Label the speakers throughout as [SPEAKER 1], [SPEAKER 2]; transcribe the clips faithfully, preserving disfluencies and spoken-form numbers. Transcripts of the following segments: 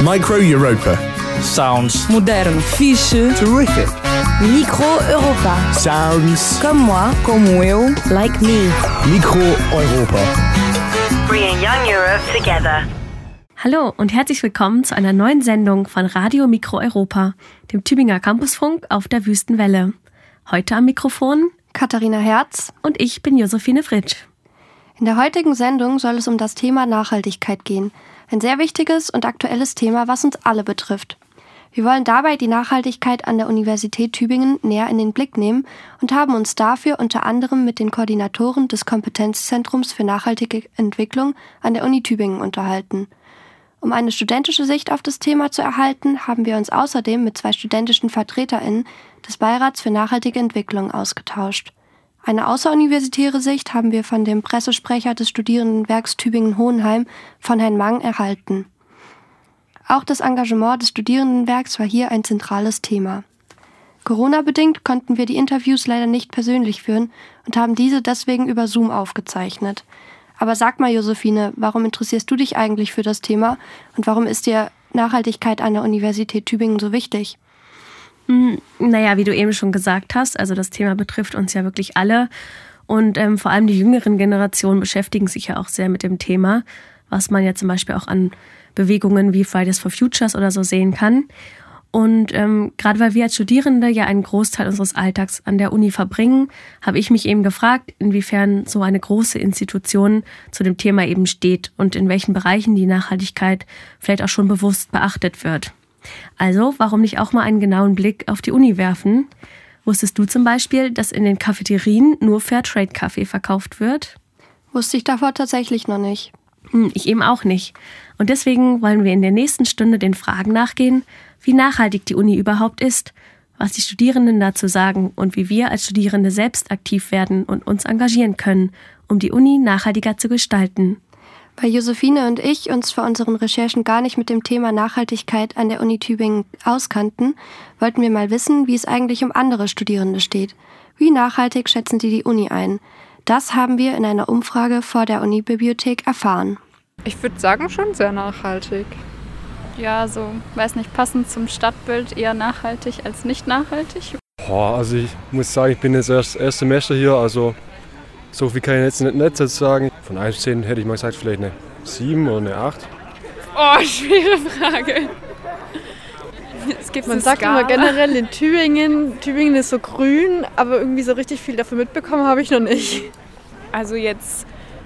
[SPEAKER 1] Micro Europa.
[SPEAKER 2] Sounds
[SPEAKER 3] Modern.
[SPEAKER 4] Fiche.
[SPEAKER 1] Terrific.
[SPEAKER 3] Micro Europa.
[SPEAKER 1] Sounds.
[SPEAKER 3] Comme moi.
[SPEAKER 4] Como eu.
[SPEAKER 3] Like me.
[SPEAKER 1] Micro Europa.
[SPEAKER 5] Bringing young Europe together.
[SPEAKER 6] Hallo und herzlich willkommen zu einer neuen Sendung von Radio Micro Europa, dem Tübinger Campusfunk auf der Wüstenwelle. Heute am Mikrofon
[SPEAKER 7] Katharina Herz
[SPEAKER 6] und ich bin Josephine Fritsch.
[SPEAKER 7] In der heutigen Sendung soll es um das Thema Nachhaltigkeit gehen. Ein sehr wichtiges und aktuelles Thema, was uns alle betrifft. Wir wollen dabei die Nachhaltigkeit an der Universität Tübingen näher in den Blick nehmen und haben uns dafür unter anderem mit den Koordinatoren des Kompetenzzentrums für nachhaltige Entwicklung an der Uni Tübingen unterhalten. Um eine studentische Sicht auf das Thema zu erhalten, haben wir uns außerdem mit zwei studentischen VertreterInnen des Beirats für nachhaltige Entwicklung ausgetauscht. Eine außeruniversitäre Sicht haben wir von dem Pressesprecher des Studierendenwerks Tübingen-Hohenheim, von Herrn Mang, erhalten. Auch das Engagement des Studierendenwerks war hier ein zentrales Thema. Corona-bedingt konnten wir die Interviews leider nicht persönlich führen und haben diese deswegen über Zoom aufgezeichnet. Aber sag mal, Josephine, warum interessierst du dich eigentlich für das Thema und warum ist dir Nachhaltigkeit an der Universität Tübingen so wichtig?
[SPEAKER 6] Hm, naja, wie du eben schon gesagt hast, also das Thema betrifft uns ja wirklich alle und ähm, vor allem die jüngeren Generationen beschäftigen sich ja auch sehr mit dem Thema, was man ja zum Beispiel auch an Bewegungen wie Fridays for Futures oder so sehen kann. Und ähm, gerade weil wir als Studierende ja einen Großteil unseres Alltags an der Uni verbringen, habe ich mich eben gefragt, inwiefern so eine große Institution zu dem Thema eben steht und in welchen Bereichen die Nachhaltigkeit vielleicht auch schon bewusst beachtet wird. Also, warum nicht auch mal einen genauen Blick auf die Uni werfen? Wusstest du zum Beispiel, dass in den Cafeterien nur Fairtrade-Kaffee verkauft wird?
[SPEAKER 7] Wusste ich davor tatsächlich noch nicht.
[SPEAKER 6] Hm, ich eben auch nicht. Und deswegen wollen wir in der nächsten Stunde den Fragen nachgehen, wie nachhaltig die Uni überhaupt ist, was die Studierenden dazu sagen und wie wir als Studierende selbst aktiv werden und uns engagieren können, um die Uni nachhaltiger zu gestalten.
[SPEAKER 7] Weil Josephine und ich uns vor unseren Recherchen gar nicht mit dem Thema Nachhaltigkeit an der Uni Tübingen auskannten, wollten wir mal wissen, wie es eigentlich um andere Studierende steht. Wie nachhaltig schätzen sie die Uni ein? Das haben wir in einer Umfrage vor der Uni-Bibliothek erfahren.
[SPEAKER 8] Ich würde sagen, schon sehr nachhaltig.
[SPEAKER 9] Ja, so, weiß nicht, passend zum Stadtbild eher nachhaltig als nicht nachhaltig.
[SPEAKER 10] Boah, also ich muss sagen, ich bin jetzt erst erst Semester hier, also so viel kann ich jetzt nicht, nicht sagen. Von eins bis zehn hätte ich mal gesagt, vielleicht eine sieben oder eine acht.
[SPEAKER 9] Oh, schwere Frage.
[SPEAKER 8] Es gibt Man sagt Skala. Immer generell in Tübingen, Tübingen ist so grün, aber irgendwie so richtig viel dafür mitbekommen habe ich noch nicht.
[SPEAKER 9] Also jetzt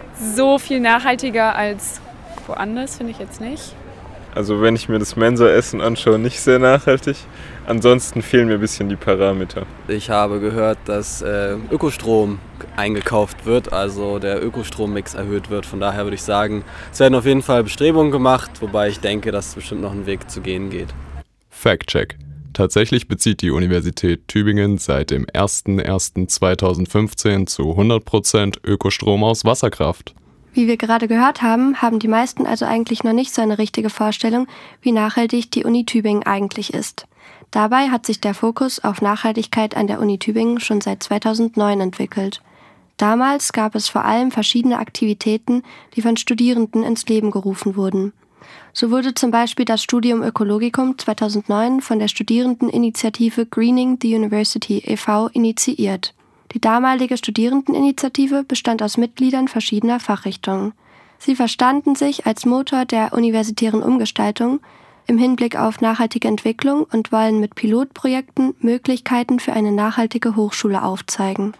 [SPEAKER 9] so viel nachhaltiger als woanders, finde ich jetzt nicht.
[SPEAKER 11] Also wenn ich mir das Mensa-Essen anschaue, nicht sehr nachhaltig. Ansonsten fehlen mir ein bisschen die Parameter.
[SPEAKER 12] Ich habe gehört, dass äh, Ökostrom eingekauft wird, also der Ökostrommix erhöht wird. Von daher würde ich sagen, es werden auf jeden Fall Bestrebungen gemacht, wobei ich denke, dass es bestimmt noch einen Weg zu gehen geht.
[SPEAKER 13] Fact-Check. Tatsächlich bezieht die Universität Tübingen seit dem erster erster zweitausendfünfzehn zu hundert Prozent Ökostrom aus Wasserkraft.
[SPEAKER 7] Wie wir gerade gehört haben, haben die meisten also eigentlich noch nicht so eine richtige Vorstellung, wie nachhaltig die Uni Tübingen eigentlich ist. Dabei hat sich der Fokus auf Nachhaltigkeit an der Uni Tübingen schon seit zweitausendneun entwickelt. Damals gab es vor allem verschiedene Aktivitäten, die von Studierenden ins Leben gerufen wurden. So wurde zum Beispiel das Studium Ökologicum zweitausendneun von der Studierendeninitiative Greening the University e V initiiert. Die damalige Studierendeninitiative bestand aus Mitgliedern verschiedener Fachrichtungen. Sie verstanden sich als Motor der universitären Umgestaltung im Hinblick auf nachhaltige Entwicklung und wollen mit Pilotprojekten Möglichkeiten für eine nachhaltige Hochschule aufzeigen.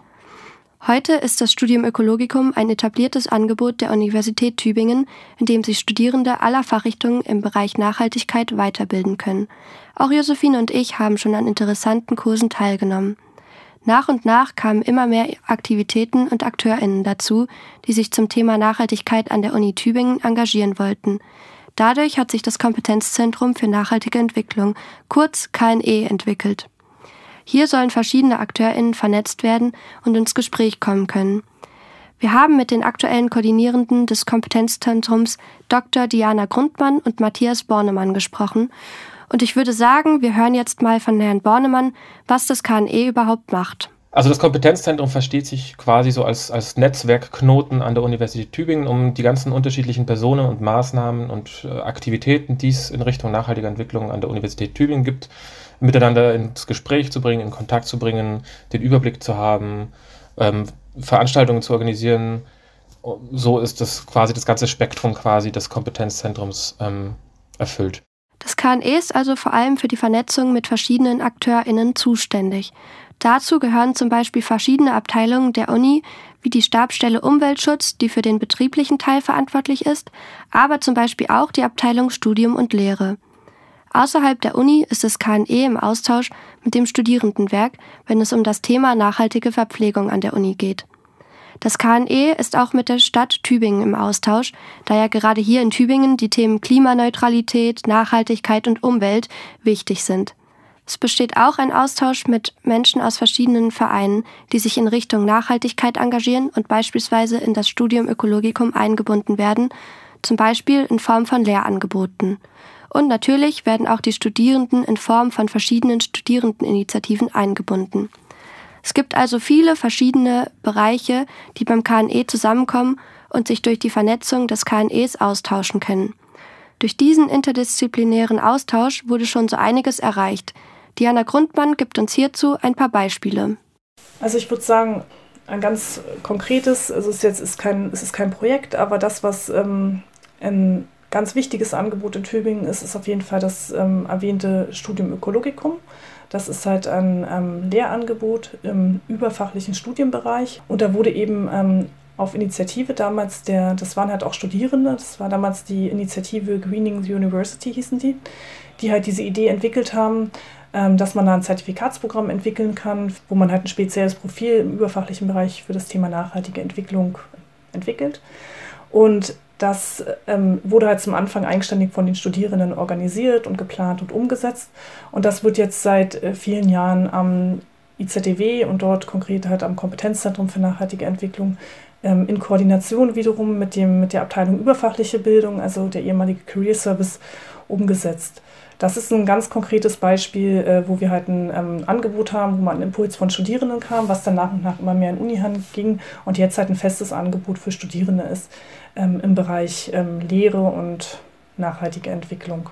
[SPEAKER 7] Heute ist das Studium Ökologicum ein etabliertes Angebot der Universität Tübingen, in dem sich Studierende aller Fachrichtungen im Bereich Nachhaltigkeit weiterbilden können. Auch Josephine und ich haben schon an interessanten Kursen teilgenommen. Nach und nach kamen immer mehr Aktivitäten und AkteurInnen dazu, die sich zum Thema Nachhaltigkeit an der Uni Tübingen engagieren wollten. Dadurch hat sich das Kompetenzzentrum für nachhaltige Entwicklung, kurz K N E, entwickelt. Hier sollen verschiedene AkteurInnen vernetzt werden und ins Gespräch kommen können. Wir haben mit den aktuellen Koordinierenden des Kompetenzzentrums Doktor Diana Grundmann und Matthias Bornemann gesprochen. Und ich würde sagen, wir hören jetzt mal von Herrn Bornemann, was das K N E überhaupt macht.
[SPEAKER 2] Also das Kompetenzzentrum versteht sich quasi so als, als Netzwerkknoten an der Universität Tübingen, um die ganzen unterschiedlichen Personen und Maßnahmen und äh, Aktivitäten, die es in Richtung nachhaltiger Entwicklung an der Universität Tübingen gibt, miteinander ins Gespräch zu bringen, in Kontakt zu bringen, den Überblick zu haben, ähm, Veranstaltungen zu organisieren. So ist das quasi das ganze Spektrum quasi des Kompetenzzentrums ähm, erfüllt.
[SPEAKER 7] Das K N E ist also vor allem für die Vernetzung mit verschiedenen AkteurInnen zuständig. Dazu gehören zum Beispiel verschiedene Abteilungen der Uni, wie die Stabsstelle Umweltschutz, die für den betrieblichen Teil verantwortlich ist, aber zum Beispiel auch die Abteilung Studium und Lehre. Außerhalb der Uni ist das K N E im Austausch mit dem Studierendenwerk, wenn es um das Thema nachhaltige Verpflegung an der Uni geht. Das K N E ist auch mit der Stadt Tübingen im Austausch, da ja gerade hier in Tübingen die Themen Klimaneutralität, Nachhaltigkeit und Umwelt wichtig sind. Es besteht auch ein Austausch mit Menschen aus verschiedenen Vereinen, die sich in Richtung Nachhaltigkeit engagieren und beispielsweise in das Studium Ökologicum eingebunden werden, zum Beispiel in Form von Lehrangeboten. Und natürlich werden auch die Studierenden in Form von verschiedenen Studierendeninitiativen eingebunden. Es gibt also viele verschiedene Bereiche, die beim K N E zusammenkommen und sich durch die Vernetzung des K N Es austauschen können. Durch diesen interdisziplinären Austausch wurde schon so einiges erreicht. Diana Grundmann gibt uns hierzu ein paar Beispiele.
[SPEAKER 4] Also ich würde sagen, ein ganz konkretes, also es ist jetzt ist kein, es ist kein Projekt, aber das, was ähm, ein ganz wichtiges Angebot in Tübingen ist, ist auf jeden Fall das ähm, erwähnte Studium Ökologicum. Das ist halt ein ähm, Lehrangebot im überfachlichen Studienbereich. Und da wurde eben ähm, auf Initiative damals, der, das waren halt auch Studierende, das war damals die Initiative Greening the University, hießen die, die halt diese Idee entwickelt haben, ähm, dass man da ein Zertifikatsprogramm entwickeln kann, wo man halt ein spezielles Profil im überfachlichen Bereich für das Thema nachhaltige Entwicklung entwickelt. Und das ähm, wurde halt zum Anfang eigenständig von den Studierenden organisiert und geplant und umgesetzt. Und das wird jetzt seit äh, vielen Jahren am I Z D W und dort konkret halt am Kompetenzzentrum für nachhaltige Entwicklung ähm, in Koordination wiederum mit, dem, mit der Abteilung überfachliche Bildung, also der ehemalige Career Service, umgesetzt. Das ist ein ganz konkretes Beispiel, äh, wo wir halt ein ähm, Angebot haben, wo man einen Impuls von Studierenden kam, was dann nach und nach immer mehr in Unihand ging und jetzt halt ein festes Angebot für Studierende ist ähm, im Bereich ähm, Lehre und nachhaltige Entwicklung.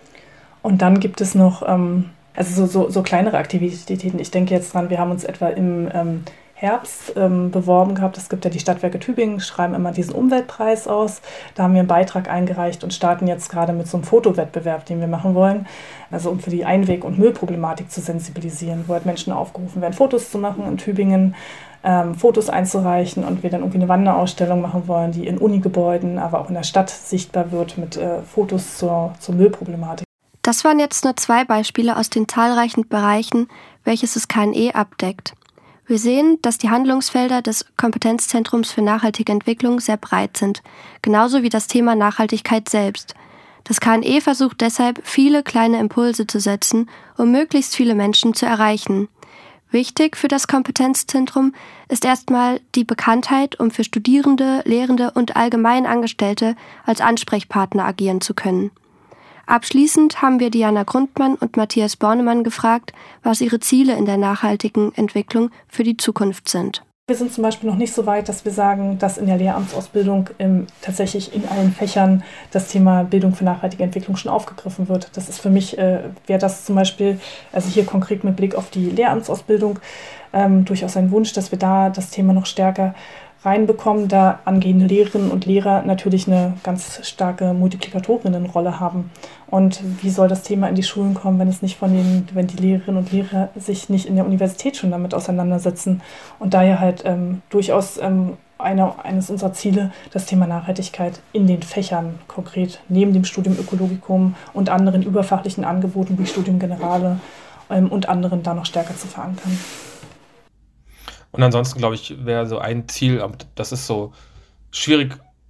[SPEAKER 4] Und dann gibt es noch ähm, also so, so, so kleinere Aktivitäten. Ich denke jetzt dran, wir haben uns etwa im ähm, Herbst ähm, beworben gehabt. Es gibt ja die Stadtwerke Tübingen, schreiben immer diesen Umweltpreis aus. Da haben wir einen Beitrag eingereicht und starten jetzt gerade mit so einem Fotowettbewerb, den wir machen wollen. Also um für die Einweg- und Müllproblematik zu sensibilisieren, wo halt Menschen aufgerufen werden, Fotos zu machen in Tübingen, ähm, Fotos einzureichen und wir dann irgendwie eine Wanderausstellung machen wollen, die in Unigebäuden, aber auch in der Stadt sichtbar wird mit äh, Fotos zur, zur Müllproblematik.
[SPEAKER 7] Das waren jetzt nur zwei Beispiele aus den zahlreichen Bereichen, welches das K N E abdeckt. Wir sehen, dass die Handlungsfelder des Kompetenzzentrums für nachhaltige Entwicklung sehr breit sind, genauso wie das Thema Nachhaltigkeit selbst. Das K N E versucht deshalb, viele kleine Impulse zu setzen, um möglichst viele Menschen zu erreichen. Wichtig für das Kompetenzzentrum ist erstmal die Bekanntheit, um für Studierende, Lehrende und allgemein Angestellte als Ansprechpartner agieren zu können. Abschließend haben wir Diana Grundmann und Matthias Bornemann gefragt, was ihre Ziele in der nachhaltigen Entwicklung für die Zukunft sind.
[SPEAKER 4] Wir sind zum Beispiel noch nicht so weit, dass wir sagen, dass in der Lehramtsausbildung ähm, tatsächlich in allen Fächern das Thema Bildung für nachhaltige Entwicklung schon aufgegriffen wird. Das ist für mich, äh, wäre das zum Beispiel, also hier konkret mit Blick auf die Lehramtsausbildung, ähm, durchaus ein Wunsch, dass wir da das Thema noch stärker reinbekommen, da angehende Lehrerinnen und Lehrer natürlich eine ganz starke Multiplikatorinnenrolle haben. Und wie soll das Thema in die Schulen kommen, wenn es nicht von den, wenn die Lehrerinnen und Lehrer sich nicht in der Universität schon damit auseinandersetzen? Und daher halt ähm, durchaus ähm, eine, eines unserer Ziele, das Thema Nachhaltigkeit in den Fächern konkret neben dem Studium Ökologicum und anderen überfachlichen Angeboten wie Studium Generale ähm, und anderen da noch stärker zu verankern.
[SPEAKER 2] Und ansonsten, glaube ich, wäre so ein Ziel, das ist so schwierig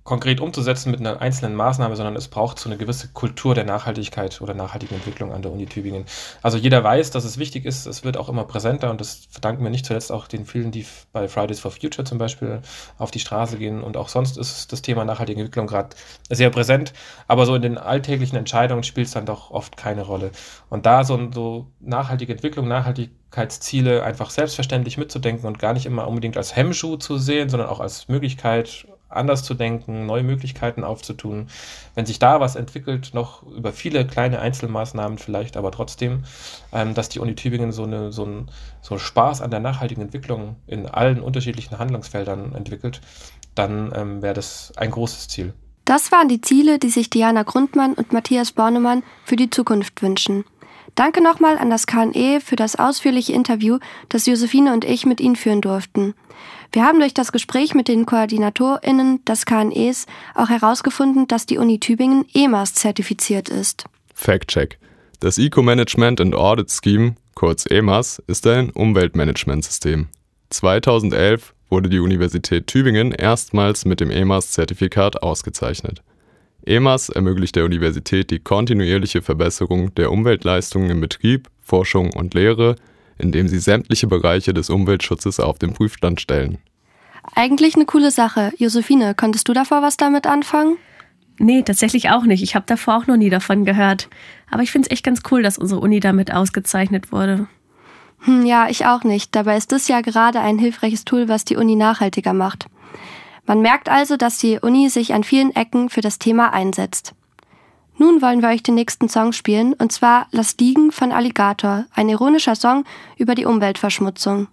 [SPEAKER 2] konkret umzusetzen mit einer einzelnen Maßnahme, sondern es braucht so eine gewisse Kultur der Nachhaltigkeit oder nachhaltigen Entwicklung an der Uni Tübingen. Also jeder weiß, dass es wichtig ist, es wird auch immer präsenter und das verdanken wir nicht zuletzt auch den vielen, die bei Fridays for Future zum Beispiel auf die Straße gehen und auch sonst ist das Thema nachhaltige Entwicklung gerade sehr präsent, aber so in den alltäglichen Entscheidungen spielt es dann doch oft keine Rolle. Und da so, so nachhaltige Entwicklung, Nachhaltigkeitsziele einfach selbstverständlich mitzudenken und gar nicht immer unbedingt als Hemmschuh zu sehen, sondern auch als Möglichkeit, anders zu denken, neue Möglichkeiten aufzutun. Wenn sich da was entwickelt, noch über viele kleine Einzelmaßnahmen vielleicht, aber trotzdem, ähm, dass die Uni Tübingen so, eine, so, ein, so einen Spaß an der nachhaltigen Entwicklung in allen unterschiedlichen Handlungsfeldern entwickelt, dann ähm, wäre das ein großes Ziel.
[SPEAKER 7] Das waren die Ziele, die sich Diana Grundmann und Matthias Bornemann für die Zukunft wünschen. Danke nochmal an das K N E für das ausführliche Interview, das Josephine und ich mit Ihnen führen durften. Wir haben durch das Gespräch mit den KoordinatorInnen des K N Es auch herausgefunden, dass die Uni Tübingen E M A S-zertifiziert ist.
[SPEAKER 13] Fact-Check. Das Eco-Management and Audit Scheme, kurz E M A S, ist ein Umweltmanagementsystem. zweitausendelf wurde die Universität Tübingen erstmals mit dem E M A S-Zertifikat ausgezeichnet. E M A S ermöglicht der Universität die kontinuierliche Verbesserung der Umweltleistungen im Betrieb, Forschung und Lehre, indem sie sämtliche Bereiche des Umweltschutzes auf den Prüfstand stellen.
[SPEAKER 7] Eigentlich eine coole Sache. Josephine, konntest du davor was damit anfangen?
[SPEAKER 6] Nee, tatsächlich auch nicht. Ich habe davor auch noch nie davon gehört. Aber ich finde es echt ganz cool, dass unsere Uni damit ausgezeichnet wurde.
[SPEAKER 7] Hm, ja, ich auch nicht. Dabei ist das ja gerade ein hilfreiches Tool, was die Uni nachhaltiger macht. Man merkt also, dass die Uni sich an vielen Ecken für das Thema einsetzt. Nun wollen wir euch den nächsten Song spielen, und zwar Lass liegen von Alligator, ein ironischer Song über die Umweltverschmutzung.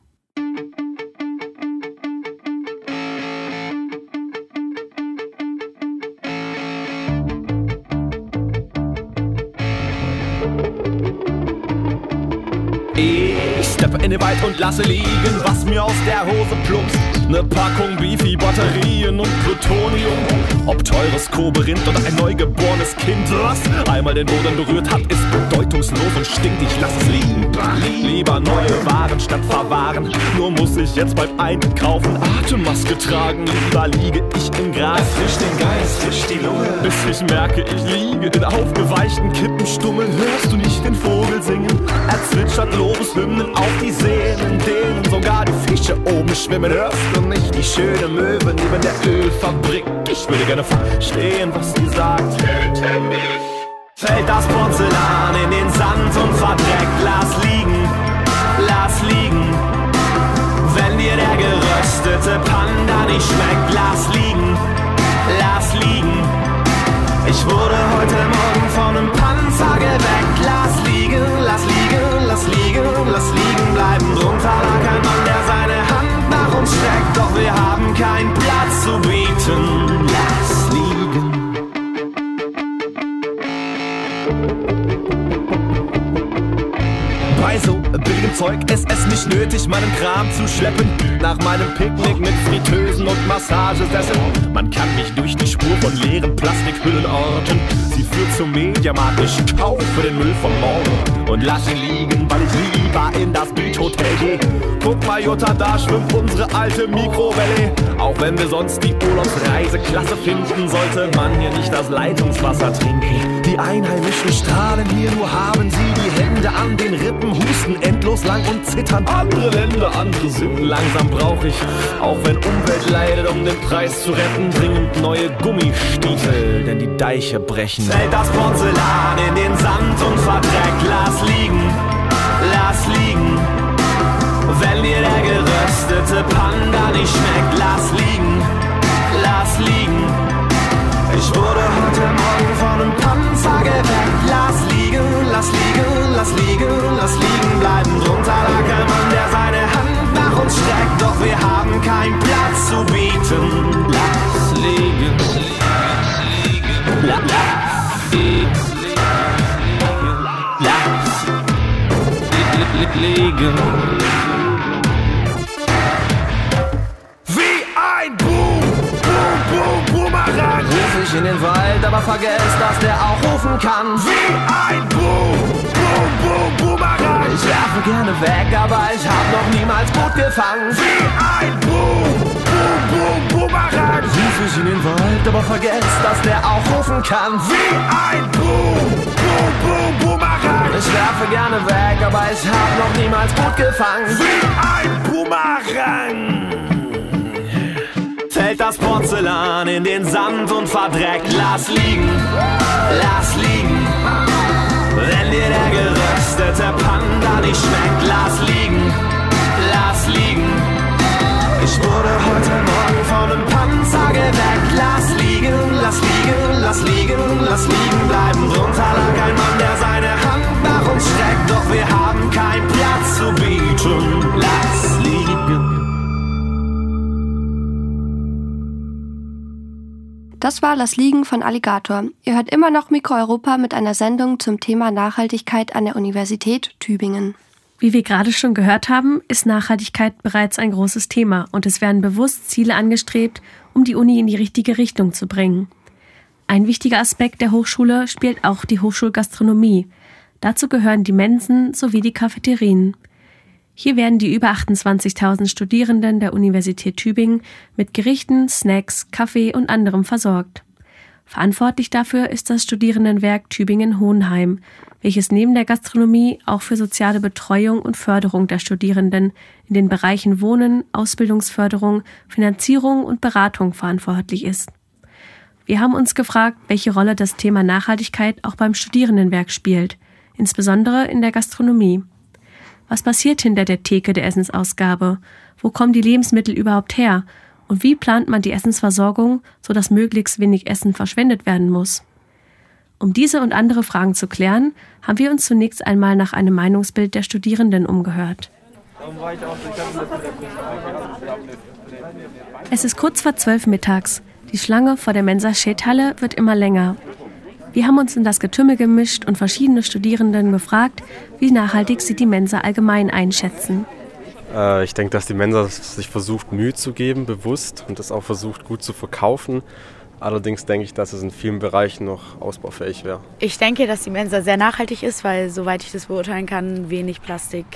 [SPEAKER 14] Ich steppe in den Wald und lasse liegen, was mir aus der Hose plumpst. Ne Packung Beefy, Batterien und Plutonium. Ob teures Kobalint oder ein neugeborenes Kind, was einmal den Boden berührt hat, ist bedeutungslos und stinkt. Ich lass es liegen. Lieber neue Waren statt verwahren. Nur muss ich jetzt beim Einkaufen Atemmaske tragen. Lieber liege ich im Gras. Erfrisch den Geist, frisch die Lunge. Bis ich merke, ich liege in aufgeweichten Kippenstummel. Hörst du nicht den Vogel singen? Er zwitschert Lobeshymnen auf die Seen, in denen sogar die Fische oben schwimmen. Hörst du nicht die schöne Möwe neben der Ölfabrik? Ich würde gerne verstehen, was die sagt. Töte mich. Fällt das Porzellan in den Sand und verdreckt, lass liegen, lass liegen. Wenn dir der geröstete Panda nicht schmeckt, lass liegen, lass liegen. Ich wurde heute Morgen von einem Panzer geweckt. Lass liegen, lass liegen, lass liegen, lass liegen bleiben. Drunter lag ein Mann, der seine Hand nach uns streckt. Doch wir haben keinen Platz zu bieten. Lass liegen. Bei so billigem Zeug ist es nicht nötig, meinen Kram zu schleppen. Nach meinem Picknick mit Fritteusen und Massagesesseln. Man kann mich durch die Spur von leeren Plastikhüllen orten. Sie führt zum Mediamarkt, ich kaufe den Müll von morgen und lass ihn liegen, weil ich lieber in das Beach Hotel gehe. Guck mal Jutta, da schwimmt unsere alte Mikrowelle. Auch wenn wir sonst die Urlaubsreise klasse finden, sollte man hier nicht das Leitungswasser trinken. Die Einheimischen strahlen hier, nur haben sie die Hände an den Rippen, husten endlos lang und zittern. Andere Länder, andere Sitten. Langsam brauche ich, auch wenn Umwelt leidet, um den Preis zu retten, dringend neue Gummistiefel, denn die Deiche brechen. Fällt das Porzellan in den Sand und verdreckt, lass liegen, lass liegen. Wenn dir der geröstete Panda nicht schmeckt, lass liegen, lass liegen. Ich wurde heute Morgen von einem Panzer geweckt. Lass liegen, lass liegen, lass liegen, lass liegen bleiben. Drunter lag ein Mann, der seine Hand nach uns streckt. Doch wir haben keinen Platz zu bieten. Lass liegen, lass liegen, lass liegen. Wie ein Boom, Boom, Boom, Boomerang. Ruf ich in den Wald, aber vergesst, dass der auch rufen kann. Wie ein Boom, Boom, Boom, Boomerang. Ich werfe gerne weg, aber ich hab noch niemals gut gefangen. Wie ein Boom, Boom, Boomerang. Rief ich in den Wald, aber vergesst, dass der auch rufen kann. Wie ein Boomerang. Ich werfe gerne weg, aber ich hab noch niemals gut gefangen. Wie ein Boomerang. Fällt das Porzellan in den Sand und verdreckt. Lass liegen, lass liegen. Wenn dir der geröstete Panda nicht schmeckt, lass liegen, lass liegen. Ich wurde heute Morgen von einem Panzer geweckt. Lass liegen, lass liegen, lass liegen, lass liegen bleiben. Drunter lag ein Mann, der seine Hand nach uns streckt. Doch wir haben keinen Platz zu bieten. Lass liegen.
[SPEAKER 7] Das war Lass liegen von Alligator. Ihr hört immer noch Mikro Europa mit einer Sendung zum Thema Nachhaltigkeit an der Universität Tübingen.
[SPEAKER 6] Wie wir gerade schon gehört haben, ist Nachhaltigkeit bereits ein großes Thema und es werden bewusst Ziele angestrebt, um die Uni in die richtige Richtung zu bringen. Ein wichtiger Aspekt der Hochschule spielt auch die Hochschulgastronomie. Dazu gehören die Mensen sowie die Cafeterien. Hier werden die über achtundzwanzigtausend Studierenden der Universität Tübingen mit Gerichten, Snacks, Kaffee und anderem versorgt. Verantwortlich dafür ist das Studierendenwerk Tübingen-Hohenheim, welches neben der Gastronomie auch für soziale Betreuung und Förderung der Studierenden in den Bereichen Wohnen, Ausbildungsförderung, Finanzierung und Beratung verantwortlich ist. Wir haben uns gefragt, welche Rolle das Thema Nachhaltigkeit auch beim Studierendenwerk spielt, insbesondere in der Gastronomie. Was passiert hinter der Theke der Essensausgabe? Wo kommen die Lebensmittel überhaupt her? Und wie plant man die Essensversorgung, sodass möglichst wenig Essen verschwendet werden muss? Um diese und andere Fragen zu klären, haben wir uns zunächst einmal nach einem Meinungsbild der Studierenden umgehört. Es ist kurz vor zwölf mittags. Die Schlange vor der Mensa-Schädhalle wird immer länger. Wir haben uns in das Getümmel gemischt und verschiedene Studierenden befragt, wie nachhaltig sie die Mensa allgemein einschätzen.
[SPEAKER 15] Äh, ich denke, dass die Mensa sich versucht, Mühe zu geben, bewusst, und das auch versucht, gut zu verkaufen. Allerdings denke ich, dass es in vielen Bereichen noch ausbaufähig wäre.
[SPEAKER 16] Ich denke, dass die Mensa sehr nachhaltig ist, weil, soweit ich das beurteilen kann, wenig Plastik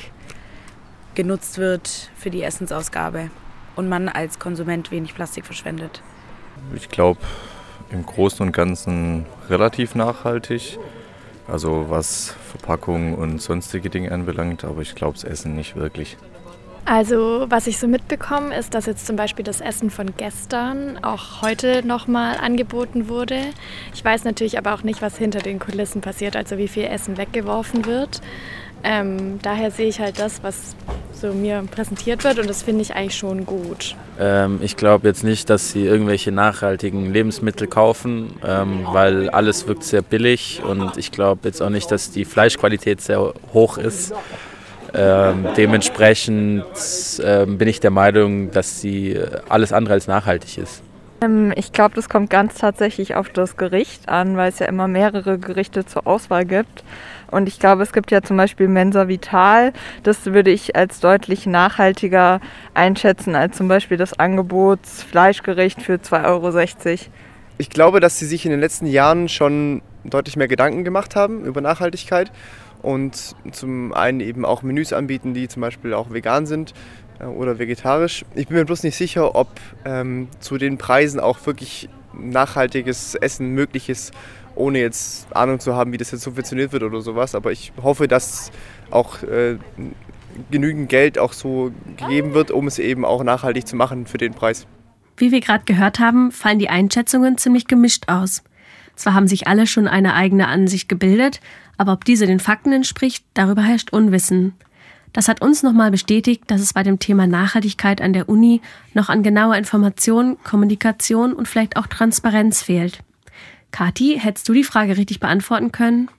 [SPEAKER 16] genutzt wird für die Essensausgabe und man als Konsument wenig Plastik verschwendet.
[SPEAKER 17] Ich glaube, im Großen und Ganzen relativ nachhaltig, also was Verpackung und sonstige Dinge anbelangt, aber ich glaube, das Essen nicht wirklich.
[SPEAKER 18] Also was ich so mitbekomme, ist, dass jetzt zum Beispiel das Essen von gestern auch heute nochmal angeboten wurde. Ich weiß natürlich aber auch nicht, was hinter den Kulissen passiert, also wie viel Essen weggeworfen wird. Ähm, daher sehe ich halt das, was so mir präsentiert wird, und das finde ich eigentlich schon gut.
[SPEAKER 19] Ähm, ich glaube jetzt nicht, dass sie irgendwelche nachhaltigen Lebensmittel kaufen, ähm, weil alles wirkt sehr billig, und ich glaube jetzt auch nicht, dass die Fleischqualität sehr hoch ist. Ähm, dementsprechend ähm, bin ich der Meinung, dass sie alles andere als nachhaltig ist.
[SPEAKER 20] Ähm, ich glaube, das kommt ganz tatsächlich auf das Gericht an, weil es ja immer mehrere Gerichte zur Auswahl gibt. Und ich glaube, es gibt ja zum Beispiel Mensa Vital. Das würde ich als deutlich nachhaltiger einschätzen als zum Beispiel das Angebotsfleischgericht für zwei Euro sechzig.
[SPEAKER 21] Ich glaube, dass sie sich in den letzten Jahren schon deutlich mehr Gedanken gemacht haben über Nachhaltigkeit und zum einen eben auch Menüs anbieten, die zum Beispiel auch vegan sind oder vegetarisch. Ich bin mir bloß nicht sicher, ob ähm, zu den Preisen auch wirklich nachhaltiges Essen möglich ist, ohne jetzt Ahnung zu haben, wie das jetzt subventioniert wird oder sowas. Aber ich hoffe, dass auch äh, genügend Geld auch so gegeben wird, um es eben auch nachhaltig zu machen für den Preis.
[SPEAKER 6] Wie wir gerade gehört haben, fallen die Einschätzungen ziemlich gemischt aus. Zwar haben sich alle schon eine eigene Ansicht gebildet, aber ob diese den Fakten entspricht, darüber herrscht Unwissen. Das hat uns nochmal bestätigt, dass es bei dem Thema Nachhaltigkeit an der Uni noch an genauer Information, Kommunikation und vielleicht auch Transparenz fehlt. Kathi, hättest du die Frage richtig beantworten können?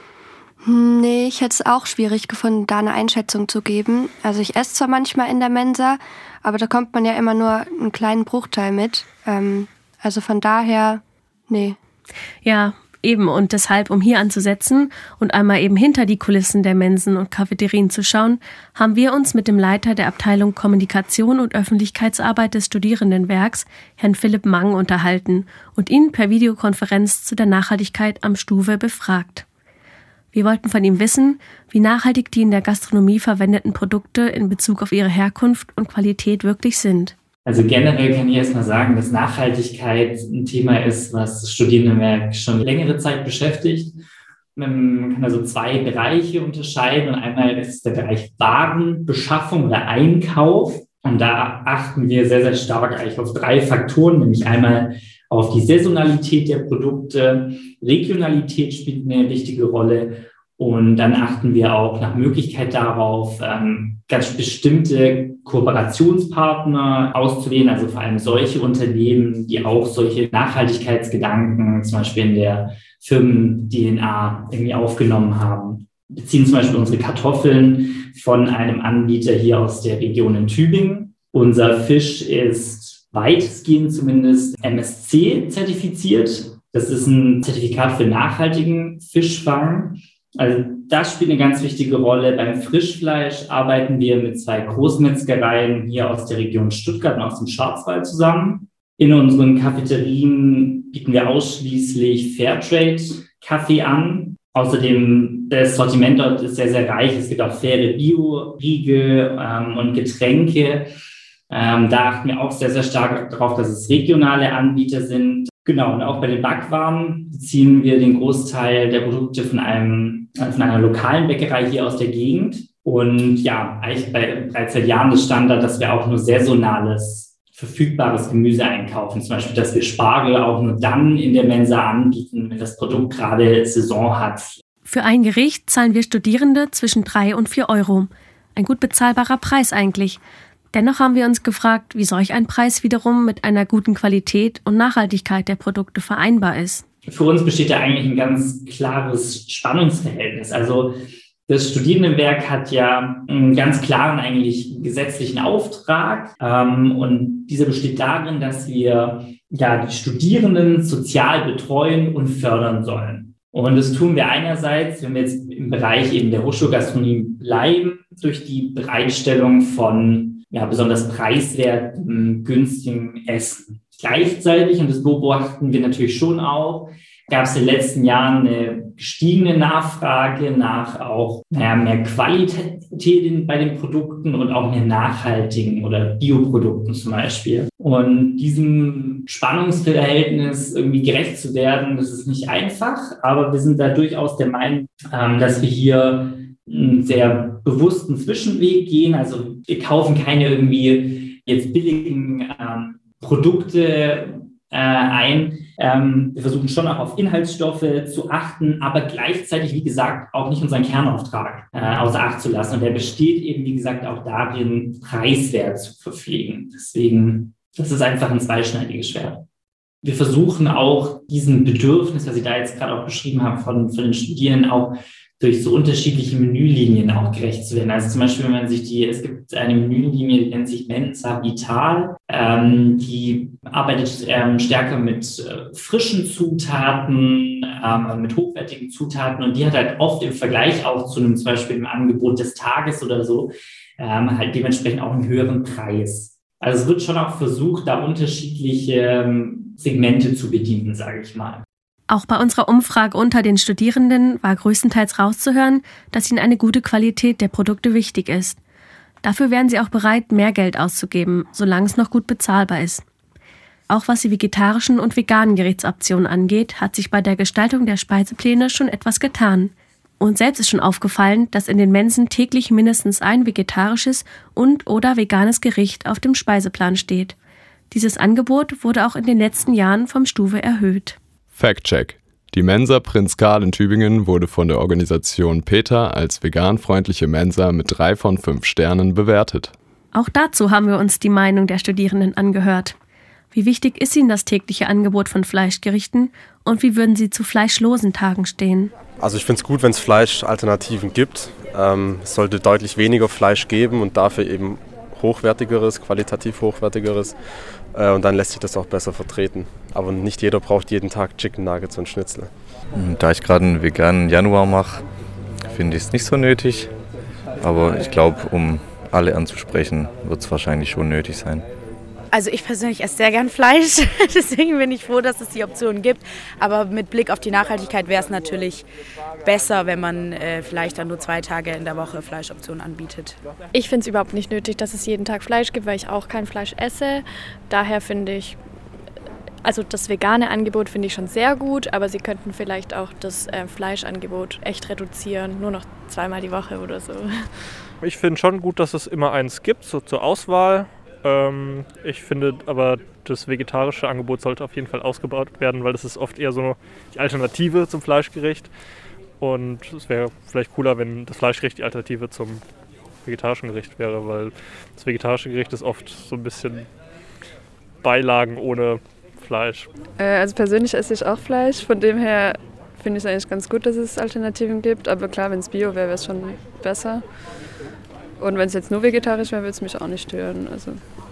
[SPEAKER 7] Nee, ich hätte es auch schwierig gefunden, da eine Einschätzung zu geben. Also ich esse zwar manchmal in der Mensa, aber da kommt man ja immer nur einen kleinen Bruchteil mit. Ähm, also von daher, nee.
[SPEAKER 6] Ja, eben. Und deshalb, um hier anzusetzen und einmal eben hinter die Kulissen der Mensen und Cafeterien zu schauen, haben wir uns mit dem Leiter der Abteilung Kommunikation und Öffentlichkeitsarbeit des Studierendenwerks, Herrn Philipp Mang, unterhalten und ihn per Videokonferenz zu der Nachhaltigkeit am Stuwe befragt. Wir wollten von ihm wissen, wie nachhaltig die in der Gastronomie verwendeten Produkte in Bezug auf ihre Herkunft und Qualität wirklich sind.
[SPEAKER 3] Also generell kann ich erstmal sagen, dass Nachhaltigkeit ein Thema ist, was das Studierendenwerk schon längere Zeit beschäftigt. Man kann also zwei Bereiche unterscheiden. Und einmal ist es der Bereich Warenbeschaffung oder Einkauf. Und da achten wir sehr, sehr stark eigentlich auf drei Faktoren, nämlich einmal auf die Saisonalität der Produkte, Regionalität spielt eine wichtige Rolle. Und dann achten wir auch nach Möglichkeit darauf, ähm, ganz bestimmte Kooperationspartner auszuwählen, also vor allem solche Unternehmen, die auch solche Nachhaltigkeitsgedanken zum Beispiel in der Firmen-D N A irgendwie aufgenommen haben. Wir beziehen zum Beispiel unsere Kartoffeln von einem Anbieter hier aus der Region in Tübingen. Unser Fisch ist weitestgehend zumindest M S C zertifiziert. Das ist ein Zertifikat für nachhaltigen Fischfang. Also das spielt eine ganz wichtige Rolle. Beim Frischfleisch arbeiten wir mit zwei Großmetzgereien hier aus der Region Stuttgart und aus dem Schwarzwald zusammen. In unseren Cafeterien bieten wir ausschließlich Fairtrade-Kaffee an. Außerdem, das Sortiment dort ist sehr, sehr reich. Es gibt auch faire Bio-Riegel ähm, und Getränke. Ähm, da achten wir auch sehr, sehr stark darauf, dass es regionale Anbieter sind. Genau, und auch bei den Backwaren beziehen wir den Großteil der Produkte von einem, von einer lokalen Bäckerei hier aus der Gegend. Und ja, eigentlich bei, bereits seit Jahren das Standard, dass wir auch nur saisonales, verfügbares Gemüse einkaufen. Zum Beispiel, dass wir Spargel auch nur dann in der Mensa anbieten, wenn das Produkt gerade Saison hat.
[SPEAKER 6] Für ein Gericht zahlen wir Studierende zwischen drei und vier Euro. Ein gut bezahlbarer Preis eigentlich. Dennoch haben wir uns gefragt, wie solch ein Preis wiederum mit einer guten Qualität und Nachhaltigkeit der Produkte vereinbar ist.
[SPEAKER 3] Für uns besteht da eigentlich ein ganz klares Spannungsverhältnis. Also das Studierendenwerk hat ja einen ganz klaren eigentlich gesetzlichen Auftrag. Ähm, und dieser besteht darin, dass wir ja die Studierenden sozial betreuen und fördern sollen. Und das tun wir einerseits, wenn wir jetzt im Bereich eben der Hochschulgastronomie bleiben, durch die Bereitstellung von ja, besonders preiswerten, günstigen Essen. Gleichzeitig, und das beobachten wir natürlich schon auch, gab es in den letzten Jahren eine gestiegene Nachfrage nach auch naja, mehr Qualität bei den Produkten und auch mehr nachhaltigen oder Bioprodukten zum Beispiel. Und diesem Spannungsverhältnis irgendwie gerecht zu werden, das ist nicht einfach, aber wir sind da durchaus der Meinung, ähm, dass wir hier einen sehr bewussten Zwischenweg gehen. Also wir kaufen keine irgendwie jetzt billigen ähm, Produkte äh, ein. Ähm, wir versuchen schon auch auf Inhaltsstoffe zu achten, aber gleichzeitig, wie gesagt, auch nicht unseren Kernauftrag äh, außer Acht zu lassen. Und der besteht eben, wie gesagt, auch darin, preiswert zu verpflegen. Deswegen, das ist einfach ein zweischneidiges Schwert. Wir versuchen auch diesen Bedürfnis, was Sie da jetzt gerade auch beschrieben haben, von, von den Studierenden auch durch so unterschiedliche Menülinien auch gerecht zu werden. Also zum Beispiel, wenn man sich die, es gibt eine Menülinie, die nennt sich Mensa Vital, ähm, die arbeitet ähm, stärker mit äh, frischen Zutaten, ähm, mit hochwertigen Zutaten und die hat halt oft im Vergleich auch zu einem zum Beispiel im Angebot des Tages oder so, ähm, halt dementsprechend auch einen höheren Preis. Also es wird schon auch versucht, da unterschiedliche ähm, Segmente zu bedienen, sage ich mal.
[SPEAKER 6] Auch bei unserer Umfrage unter den Studierenden war größtenteils rauszuhören, dass ihnen eine gute Qualität der Produkte wichtig ist. Dafür wären sie auch bereit, mehr Geld auszugeben, solange es noch gut bezahlbar ist. Auch was die vegetarischen und veganen Gerichtsoptionen angeht, hat sich bei der Gestaltung der Speisepläne schon etwas getan. Uns selbst ist schon aufgefallen, dass in den Mensen täglich mindestens ein vegetarisches und oder veganes Gericht auf dem Speiseplan steht. Dieses Angebot wurde auch in den letzten Jahren vom Stuwe erhöht.
[SPEAKER 13] Fact-Check. Die Mensa Prinz Karl in Tübingen wurde von der Organisation PETA als veganfreundliche Mensa mit drei von fünf Sternen bewertet.
[SPEAKER 6] Auch dazu haben wir uns die Meinung der Studierenden angehört. Wie wichtig ist Ihnen das tägliche Angebot von Fleischgerichten und wie würden Sie zu fleischlosen Tagen stehen?
[SPEAKER 15] Also ich finde es gut, wenn es Fleischalternativen gibt. Ähm, es sollte deutlich weniger Fleisch geben und dafür eben hochwertigeres, qualitativ hochwertigeres. Äh, und dann lässt sich das auch besser vertreten. Aber nicht jeder braucht jeden Tag Chicken Nuggets und Schnitzel.
[SPEAKER 17] Da ich gerade einen veganen Januar mache, finde ich es nicht so nötig. Aber ich glaube, um alle anzusprechen, wird es wahrscheinlich schon nötig sein.
[SPEAKER 16] Also ich persönlich esse sehr gern Fleisch, deswegen bin ich froh, dass es die Option gibt. Aber mit Blick auf die Nachhaltigkeit wäre es natürlich besser, wenn man äh, vielleicht dann nur zwei Tage in der Woche Fleischoptionen anbietet.
[SPEAKER 18] Ich finde es überhaupt nicht nötig, dass es jeden Tag Fleisch gibt, weil ich auch kein Fleisch esse. Daher finde ich, also das vegane Angebot finde ich schon sehr gut, aber sie könnten vielleicht auch das äh, Fleischangebot echt reduzieren, nur noch zweimal die Woche oder so.
[SPEAKER 1] Ich finde schon gut, dass es immer eins gibt, so zur Auswahl. Ähm, ich finde aber, das vegetarische Angebot sollte auf jeden Fall ausgebaut werden, weil das ist oft eher so die Alternative zum Fleischgericht. Und es wäre vielleicht cooler, wenn das Fleischgericht die Alternative zum vegetarischen Gericht wäre, weil das vegetarische Gericht ist oft so ein bisschen Beilagen ohne Fleisch.
[SPEAKER 8] Äh, also persönlich esse ich auch Fleisch, von dem her finde ich es eigentlich ganz gut, dass es Alternativen gibt. Aber klar, wenn es Bio wäre, wäre es schon besser. Und wenn es jetzt nur vegetarisch wäre, würde es mich auch nicht stören. Also.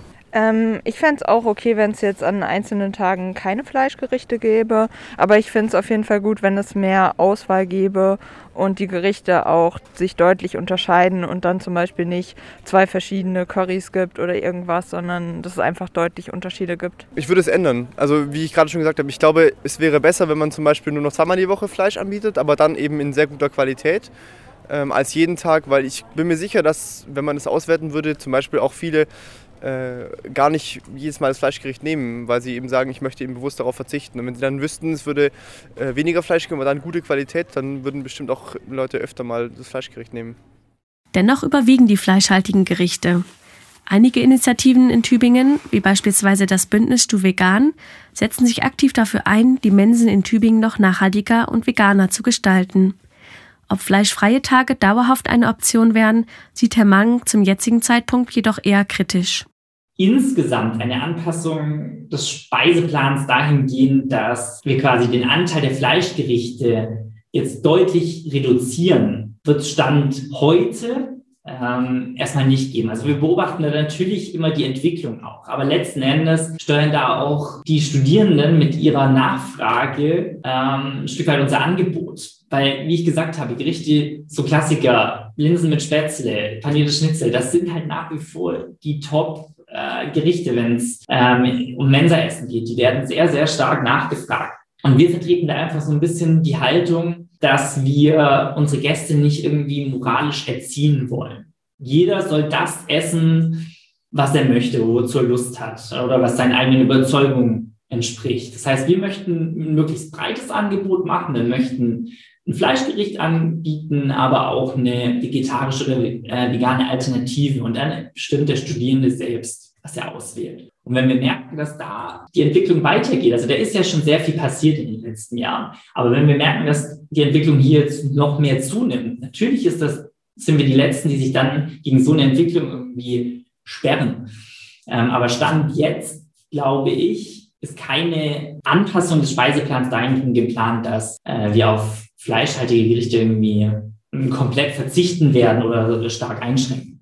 [SPEAKER 20] Ähm, ich fände es auch okay, wenn es jetzt an einzelnen Tagen keine Fleischgerichte gäbe. Aber ich finde es auf jeden Fall gut, wenn es mehr Auswahl gäbe und die Gerichte auch sich deutlich unterscheiden und dann zum Beispiel nicht zwei verschiedene Currys gibt oder irgendwas, sondern dass es einfach deutlich Unterschiede gibt.
[SPEAKER 21] Ich würde es ändern. Also wie ich gerade schon gesagt habe, ich glaube, es wäre besser, wenn man zum Beispiel nur noch zweimal die Woche Fleisch anbietet, aber dann eben in sehr guter Qualität. Ähm, als jeden Tag, weil ich bin mir sicher, dass, wenn man das auswerten würde, zum Beispiel auch viele äh, gar nicht jedes Mal das Fleischgericht nehmen, weil sie eben sagen, ich möchte eben bewusst darauf verzichten. Und wenn sie dann wüssten, es würde äh, weniger Fleisch geben, aber dann gute Qualität, dann würden bestimmt auch Leute öfter mal das Fleischgericht nehmen.
[SPEAKER 6] Dennoch überwiegen die fleischhaltigen Gerichte. Einige Initiativen in Tübingen, wie beispielsweise das Bündnis Du Vegan, setzen sich aktiv dafür ein, die Mensen in Tübingen noch nachhaltiger und veganer zu gestalten. Ob fleischfreie Tage dauerhaft eine Option wären, sieht Herr Mang zum jetzigen Zeitpunkt jedoch eher kritisch.
[SPEAKER 3] Insgesamt eine Anpassung des Speiseplans dahingehend, dass wir quasi den Anteil der Fleischgerichte jetzt deutlich reduzieren, wird Stand heute ähm, erstmal nicht geben. Also wir beobachten da natürlich immer die Entwicklung auch, aber letzten Endes steuern da auch die Studierenden mit ihrer Nachfrage ähm, ein Stück weit unser Angebot. Weil, wie ich gesagt habe, Gerichte, so Klassiker, Linsen mit Spätzle, panierte Schnitzel, das sind halt nach wie vor die Top-Gerichte, äh, wenn es ähm, um Mensaessen geht. Die werden sehr, sehr stark nachgefragt. Und wir vertreten da einfach so ein bisschen die Haltung, dass wir unsere Gäste nicht irgendwie moralisch erziehen wollen. Jeder soll das essen, was er möchte, wozu er Lust hat oder was seinen eigenen Überzeugungen entspricht. Das heißt, wir möchten ein möglichst breites Angebot machen, wir möchten ein Fleischgericht anbieten, aber auch eine vegetarische oder äh, vegane Alternative. Und dann bestimmt der Studierende selbst, was er auswählt. Und wenn wir merken, dass da die Entwicklung weitergeht, also da ist ja schon sehr viel passiert in den letzten Jahren, aber wenn wir merken, dass die Entwicklung hier jetzt noch mehr zunimmt, natürlich ist das, sind wir die Letzten, die sich dann gegen so eine Entwicklung irgendwie sperren. Ähm, aber Stand jetzt, glaube ich, ist keine Anpassung des Speiseplans dahingehend geplant, dass äh, wir auf fleischhaltige Gerichte irgendwie komplett verzichten werden oder stark einschränken.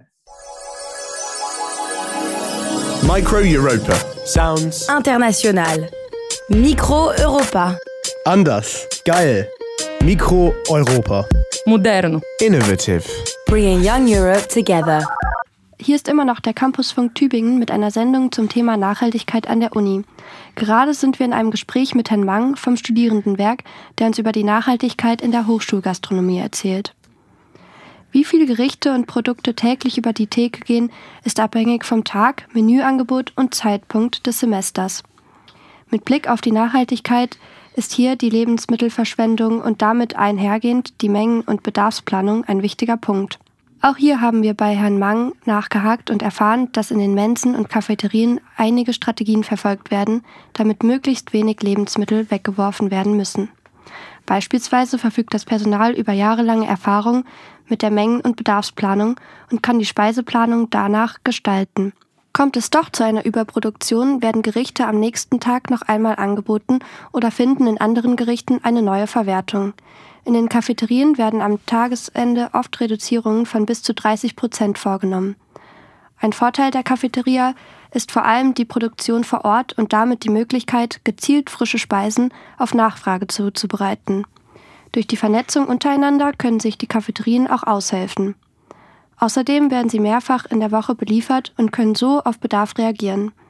[SPEAKER 14] Micro Europa. Sounds
[SPEAKER 5] International. Micro Europa.
[SPEAKER 14] Anders. Geil. Micro Europa.
[SPEAKER 5] Moderno.
[SPEAKER 14] Innovative.
[SPEAKER 5] Bringing Young Europe together.
[SPEAKER 7] Hier ist immer noch der Campusfunk Tübingen mit einer Sendung zum Thema Nachhaltigkeit an der Uni. Gerade sind wir in einem Gespräch mit Herrn Mang vom Studierendenwerk, der uns über die Nachhaltigkeit in der Hochschulgastronomie erzählt. Wie viele Gerichte und Produkte täglich über die Theke gehen, ist abhängig vom Tag, Menüangebot und Zeitpunkt des Semesters. Mit Blick auf die Nachhaltigkeit ist hier die Lebensmittelverschwendung und damit einhergehend die Mengen- und Bedarfsplanung ein wichtiger Punkt. Auch hier haben wir bei Herrn Mang nachgehakt und erfahren, dass in den Mensen und Cafeterien einige Strategien verfolgt werden, damit möglichst wenig Lebensmittel weggeworfen werden müssen. Beispielsweise verfügt das Personal über jahrelange Erfahrung mit der Mengen- und Bedarfsplanung und kann die Speiseplanung danach gestalten. Kommt es doch zu einer Überproduktion, werden Gerichte am nächsten Tag noch einmal angeboten oder finden in anderen Gerichten eine neue Verwertung. In den Cafeterien werden am Tagesende oft Reduzierungen von bis zu dreißig Prozent vorgenommen. Ein Vorteil der Cafeteria ist vor allem die Produktion vor Ort und damit die Möglichkeit, gezielt frische Speisen auf Nachfrage zuzubereiten. Durch die Vernetzung untereinander können sich die Cafeterien auch aushelfen. Außerdem werden sie mehrfach in der Woche beliefert und können so auf Bedarf reagieren.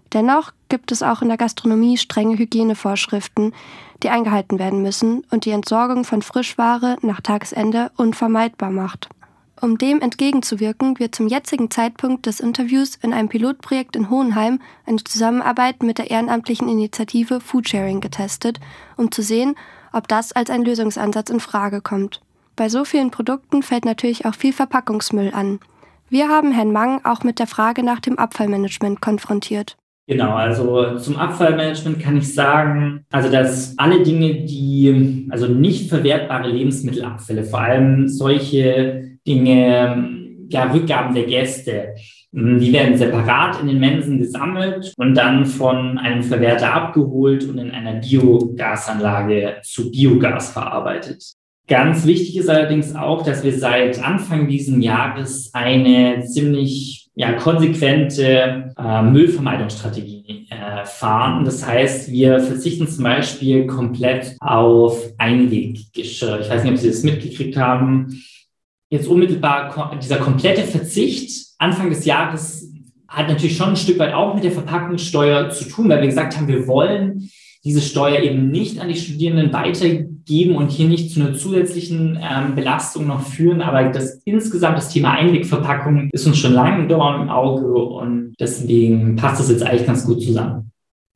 [SPEAKER 7] Dennoch gibt es auch in der Gastronomie strenge Hygienevorschriften, die eingehalten werden müssen und die Entsorgung von Frischware nach Tagesende unvermeidbar macht. Um dem entgegenzuwirken, wird zum jetzigen Zeitpunkt des Interviews in einem Pilotprojekt in Hohenheim eine Zusammenarbeit mit der ehrenamtlichen Initiative Foodsharing getestet, um zu sehen, ob das als ein Lösungsansatz in Frage kommt. Bei so vielen Produkten fällt natürlich auch viel Verpackungsmüll an. Wir haben Herrn Mang auch mit der Frage nach dem Abfallmanagement konfrontiert.
[SPEAKER 3] Genau, also zum Abfallmanagement kann ich sagen, also dass alle Dinge, die, also nicht verwertbare Lebensmittelabfälle, vor allem solche Dinge, ja, Rückgaben der Gäste, die werden separat in den Mensen gesammelt und dann von einem Verwerter abgeholt und in einer Biogasanlage zu Biogas verarbeitet. Ganz wichtig ist allerdings auch, dass wir seit Anfang dieses Jahres eine ziemlich ja, konsequente äh, Müllvermeidungsstrategie äh, fahren. Das heißt, wir verzichten zum Beispiel komplett auf Einweggeschirr. Ich weiß nicht, ob Sie das mitgekriegt haben. Jetzt unmittelbar dieser komplette Verzicht Anfang des Jahres hat natürlich schon ein Stück weit auch mit der Verpackungssteuer zu tun, weil wir gesagt haben, wir wollen diese Steuer eben nicht an die Studierenden weitergeben und hier nicht zu einer zusätzlichen ähm, Belastung noch führen. Aber das insgesamt das Thema Einwegverpackung ist uns schon lange ein Dorn im Auge und deswegen passt das jetzt eigentlich ganz gut zusammen.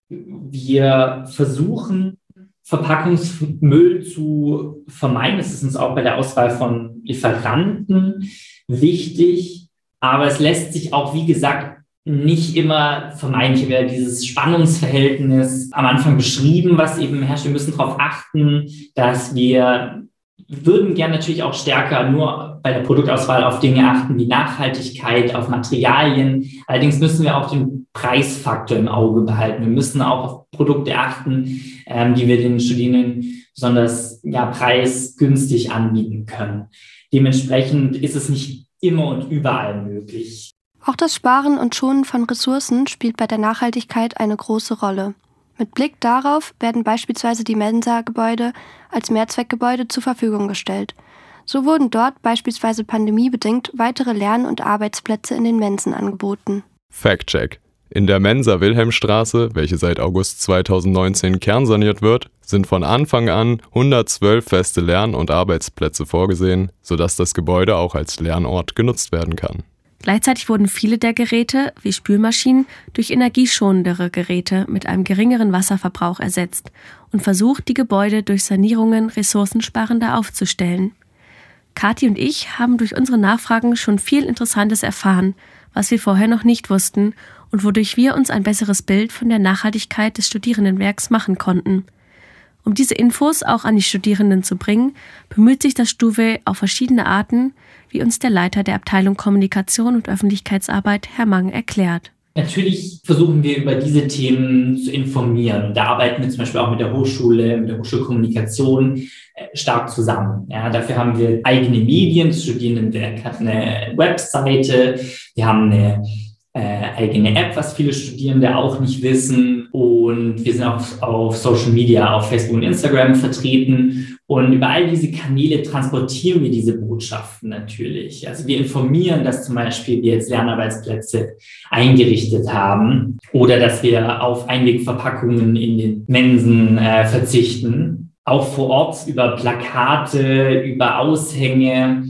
[SPEAKER 3] Wir versuchen, Verpackungsmüll zu vermeiden. Das ist uns auch bei der Auswahl von Lieferanten wichtig. Aber es lässt sich auch, wie gesagt, nicht immer vermeiden. Ich habe ja dieses Spannungsverhältnis am Anfang beschrieben, was eben herrscht. Wir müssen darauf achten, dass wir würden gerne natürlich auch stärker nur bei der Produktauswahl auf Dinge achten wie Nachhaltigkeit, auf Materialien. Allerdings müssen wir auch den Preisfaktor im Auge behalten. Wir müssen auch auf Produkte achten, ähm, die wir den Studierenden besonders ja, preisgünstig anbieten können. Dementsprechend ist es nicht immer und überall möglich.
[SPEAKER 7] Auch das Sparen und Schonen von Ressourcen spielt bei der Nachhaltigkeit eine große Rolle. Mit Blick darauf werden beispielsweise die Mensa-Gebäude als Mehrzweckgebäude zur Verfügung gestellt. So wurden dort beispielsweise pandemiebedingt weitere Lern- und Arbeitsplätze in den Mensen angeboten.
[SPEAKER 13] Fact-Check. In der Mensa Wilhelmstraße, welche seit August zweitausendneunzehn kernsaniert wird, sind von Anfang an hundertzwölf feste Lern- und Arbeitsplätze vorgesehen, sodass das Gebäude auch als Lernort genutzt werden kann.
[SPEAKER 6] Gleichzeitig wurden viele der Geräte, wie Spülmaschinen, durch energieschonendere Geräte mit einem geringeren Wasserverbrauch ersetzt und versucht, die Gebäude durch Sanierungen ressourcensparender aufzustellen. Kathi und ich haben durch unsere Nachfragen schon viel Interessantes erfahren, was wir vorher noch nicht wussten und wodurch wir uns ein besseres Bild von der Nachhaltigkeit des Studierendenwerks machen konnten. Um diese Infos auch an die Studierenden zu bringen, bemüht sich das Stuwe auf verschiedene Arten, wie uns der Leiter der Abteilung Kommunikation und Öffentlichkeitsarbeit, Herr Mang, erklärt.
[SPEAKER 3] Natürlich versuchen wir über diese Themen zu informieren. Da arbeiten wir zum Beispiel auch mit der Hochschule, mit der Hochschulkommunikation stark zusammen. Ja, dafür haben wir eigene Medien. Das Studierendenwerk hat eine Webseite. Wir haben eine äh, eigene App, was viele Studierende auch nicht wissen. Und wir sind auch auf Social Media, auf Facebook und Instagram vertreten. Und über all diese Kanäle transportieren wir diese Botschaften natürlich. Also wir informieren, dass zum Beispiel wir jetzt Lernarbeitsplätze eingerichtet haben oder dass wir auf Einwegverpackungen in den Mensen äh, verzichten. Auch vor Ort über Plakate, über Aushänge.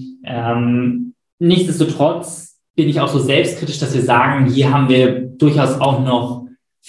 [SPEAKER 3] Ähm, nichtsdestotrotz bin ich auch so selbstkritisch, dass wir sagen, hier haben wir durchaus auch noch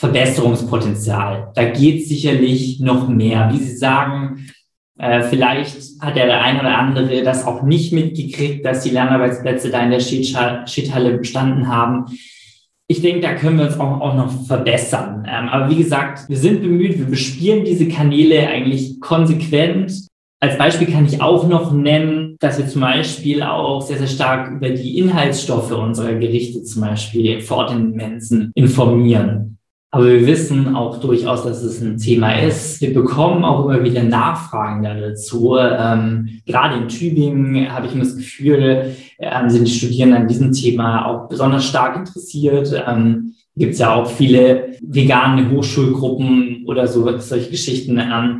[SPEAKER 3] Verbesserungspotenzial. Da geht sicherlich noch mehr. Wie Sie sagen, Äh, vielleicht hat ja der ein oder andere das auch nicht mitgekriegt, dass die Lernarbeitsplätze da in der Schiedhalle bestanden haben. Ich denke, da können wir uns auch, auch noch verbessern. Ähm, aber wie gesagt, wir sind bemüht, wir bespielen diese Kanäle eigentlich konsequent. Als Beispiel kann ich auch noch nennen, dass wir zum Beispiel auch sehr, sehr stark über die Inhaltsstoffe unserer Gerichte zum Beispiel vor Ort in den Mensen informieren. Aber wir wissen auch durchaus, dass es ein Thema ist. Wir bekommen auch immer wieder Nachfragen dazu. Ähm, gerade in Tübingen habe ich immer das Gefühl, ähm, sind die Studierenden an diesem Thema auch besonders stark interessiert. Ähm, gibt es ja auch viele vegane Hochschulgruppen oder so, solche Geschichten. Ähm,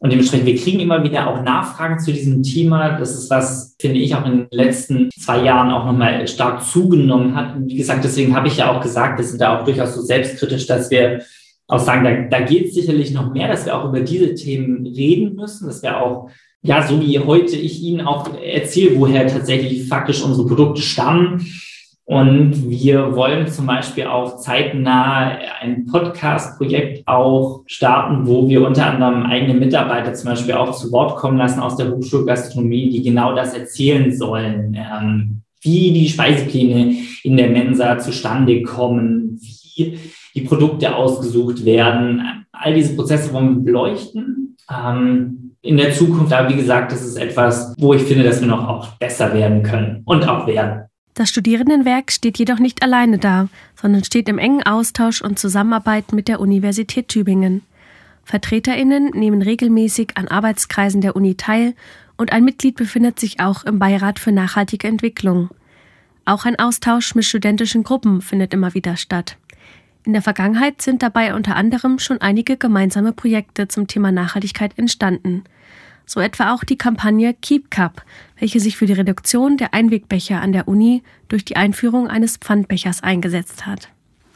[SPEAKER 3] Und dementsprechend, wir kriegen immer wieder auch Nachfragen zu diesem Thema. Das ist was, finde ich, auch in den letzten zwei Jahren auch nochmal stark zugenommen hat. Und wie gesagt, deswegen habe ich ja auch gesagt, wir sind da auch durchaus so selbstkritisch, dass wir auch sagen, da, da geht es sicherlich noch mehr, dass wir auch über diese Themen reden müssen, dass wir auch, ja, so wie heute ich Ihnen auch erzähle, woher tatsächlich faktisch unsere Produkte stammen. Und wir wollen zum Beispiel auch zeitnah ein Podcast-Projekt auch starten, wo wir unter anderem eigene Mitarbeiter zum Beispiel auch zu Wort kommen lassen aus der Hochschulgastronomie, die genau das erzählen sollen, ähm, wie die Speisepläne in der Mensa zustande kommen, wie die Produkte ausgesucht werden. All diese Prozesse wollen wir beleuchten. Ähm, in der Zukunft, aber wie gesagt, das ist etwas, wo ich finde, dass wir noch auch besser werden können und auch werden.
[SPEAKER 6] Das Studierendenwerk steht jedoch nicht alleine da, sondern steht im engen Austausch und Zusammenarbeit mit der Universität Tübingen. VertreterInnen nehmen regelmäßig an Arbeitskreisen der Uni teil und ein Mitglied befindet sich auch im Beirat für nachhaltige Entwicklung. Auch ein Austausch mit studentischen Gruppen findet immer wieder statt. In der Vergangenheit sind dabei unter anderem schon einige gemeinsame Projekte zum Thema Nachhaltigkeit entstanden. So etwa auch die Kampagne Keep Cup, welche sich für die Reduktion der Einwegbecher an der Uni durch die Einführung eines Pfandbechers eingesetzt hat.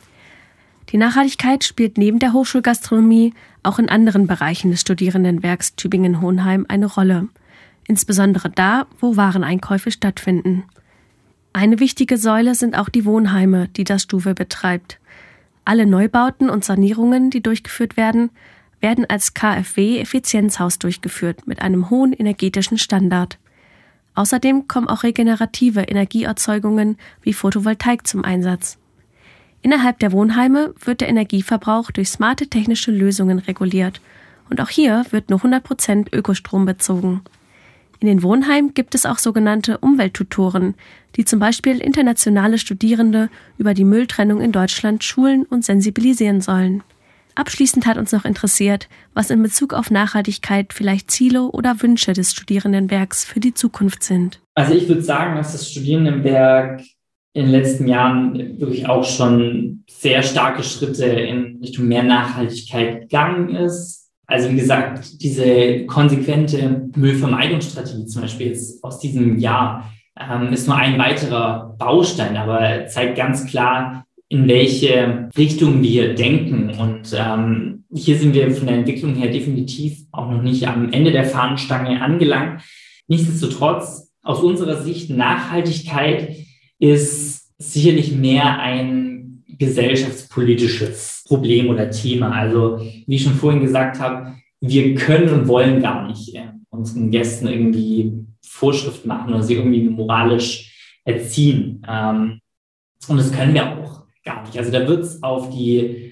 [SPEAKER 6] Die Nachhaltigkeit spielt neben der Hochschulgastronomie auch in anderen Bereichen des Studierendenwerks Tübingen-Hohenheim eine Rolle, insbesondere da, wo Wareneinkäufe stattfinden. Eine wichtige Säule sind auch die Wohnheime, die das Stuwe betreibt. Alle Neubauten und Sanierungen, die durchgeführt werden, werden als K f W-Effizienzhaus durchgeführt mit einem hohen energetischen Standard. Außerdem kommen auch regenerative Energieerzeugungen wie Photovoltaik zum Einsatz. Innerhalb der Wohnheime wird der Energieverbrauch durch smarte technische Lösungen reguliert und auch hier wird nur hundert Prozent Ökostrom bezogen. In den Wohnheimen gibt es auch sogenannte Umwelttutoren, die zum Beispiel internationale Studierende über die Mülltrennung in Deutschland schulen und sensibilisieren sollen. Abschließend hat uns noch interessiert, was in Bezug auf Nachhaltigkeit vielleicht Ziele oder Wünsche des Studierendenwerks für die Zukunft sind.
[SPEAKER 3] Also ich würde sagen, dass das Studierendenwerk in den letzten Jahren wirklich auch schon sehr starke Schritte in Richtung mehr Nachhaltigkeit gegangen ist. Also wie gesagt, diese konsequente Müllvermeidungsstrategie zum Beispiel jetzt aus diesem Jahr ähm, ist nur ein weiterer Baustein, aber zeigt ganz klar, in welche Richtung wir denken. Und ähm, hier sind wir von der Entwicklung her definitiv auch noch nicht am Ende der Fahnenstange angelangt. Nichtsdestotrotz, aus unserer Sicht, Nachhaltigkeit ist sicherlich mehr ein gesellschaftspolitisches Problem oder Thema. Also wie ich schon vorhin gesagt habe, wir können und wollen gar nicht äh, unseren Gästen irgendwie Vorschriften machen oder sie irgendwie moralisch erziehen. Ähm, und das können wir auch gar nicht. Also da wird es auf die,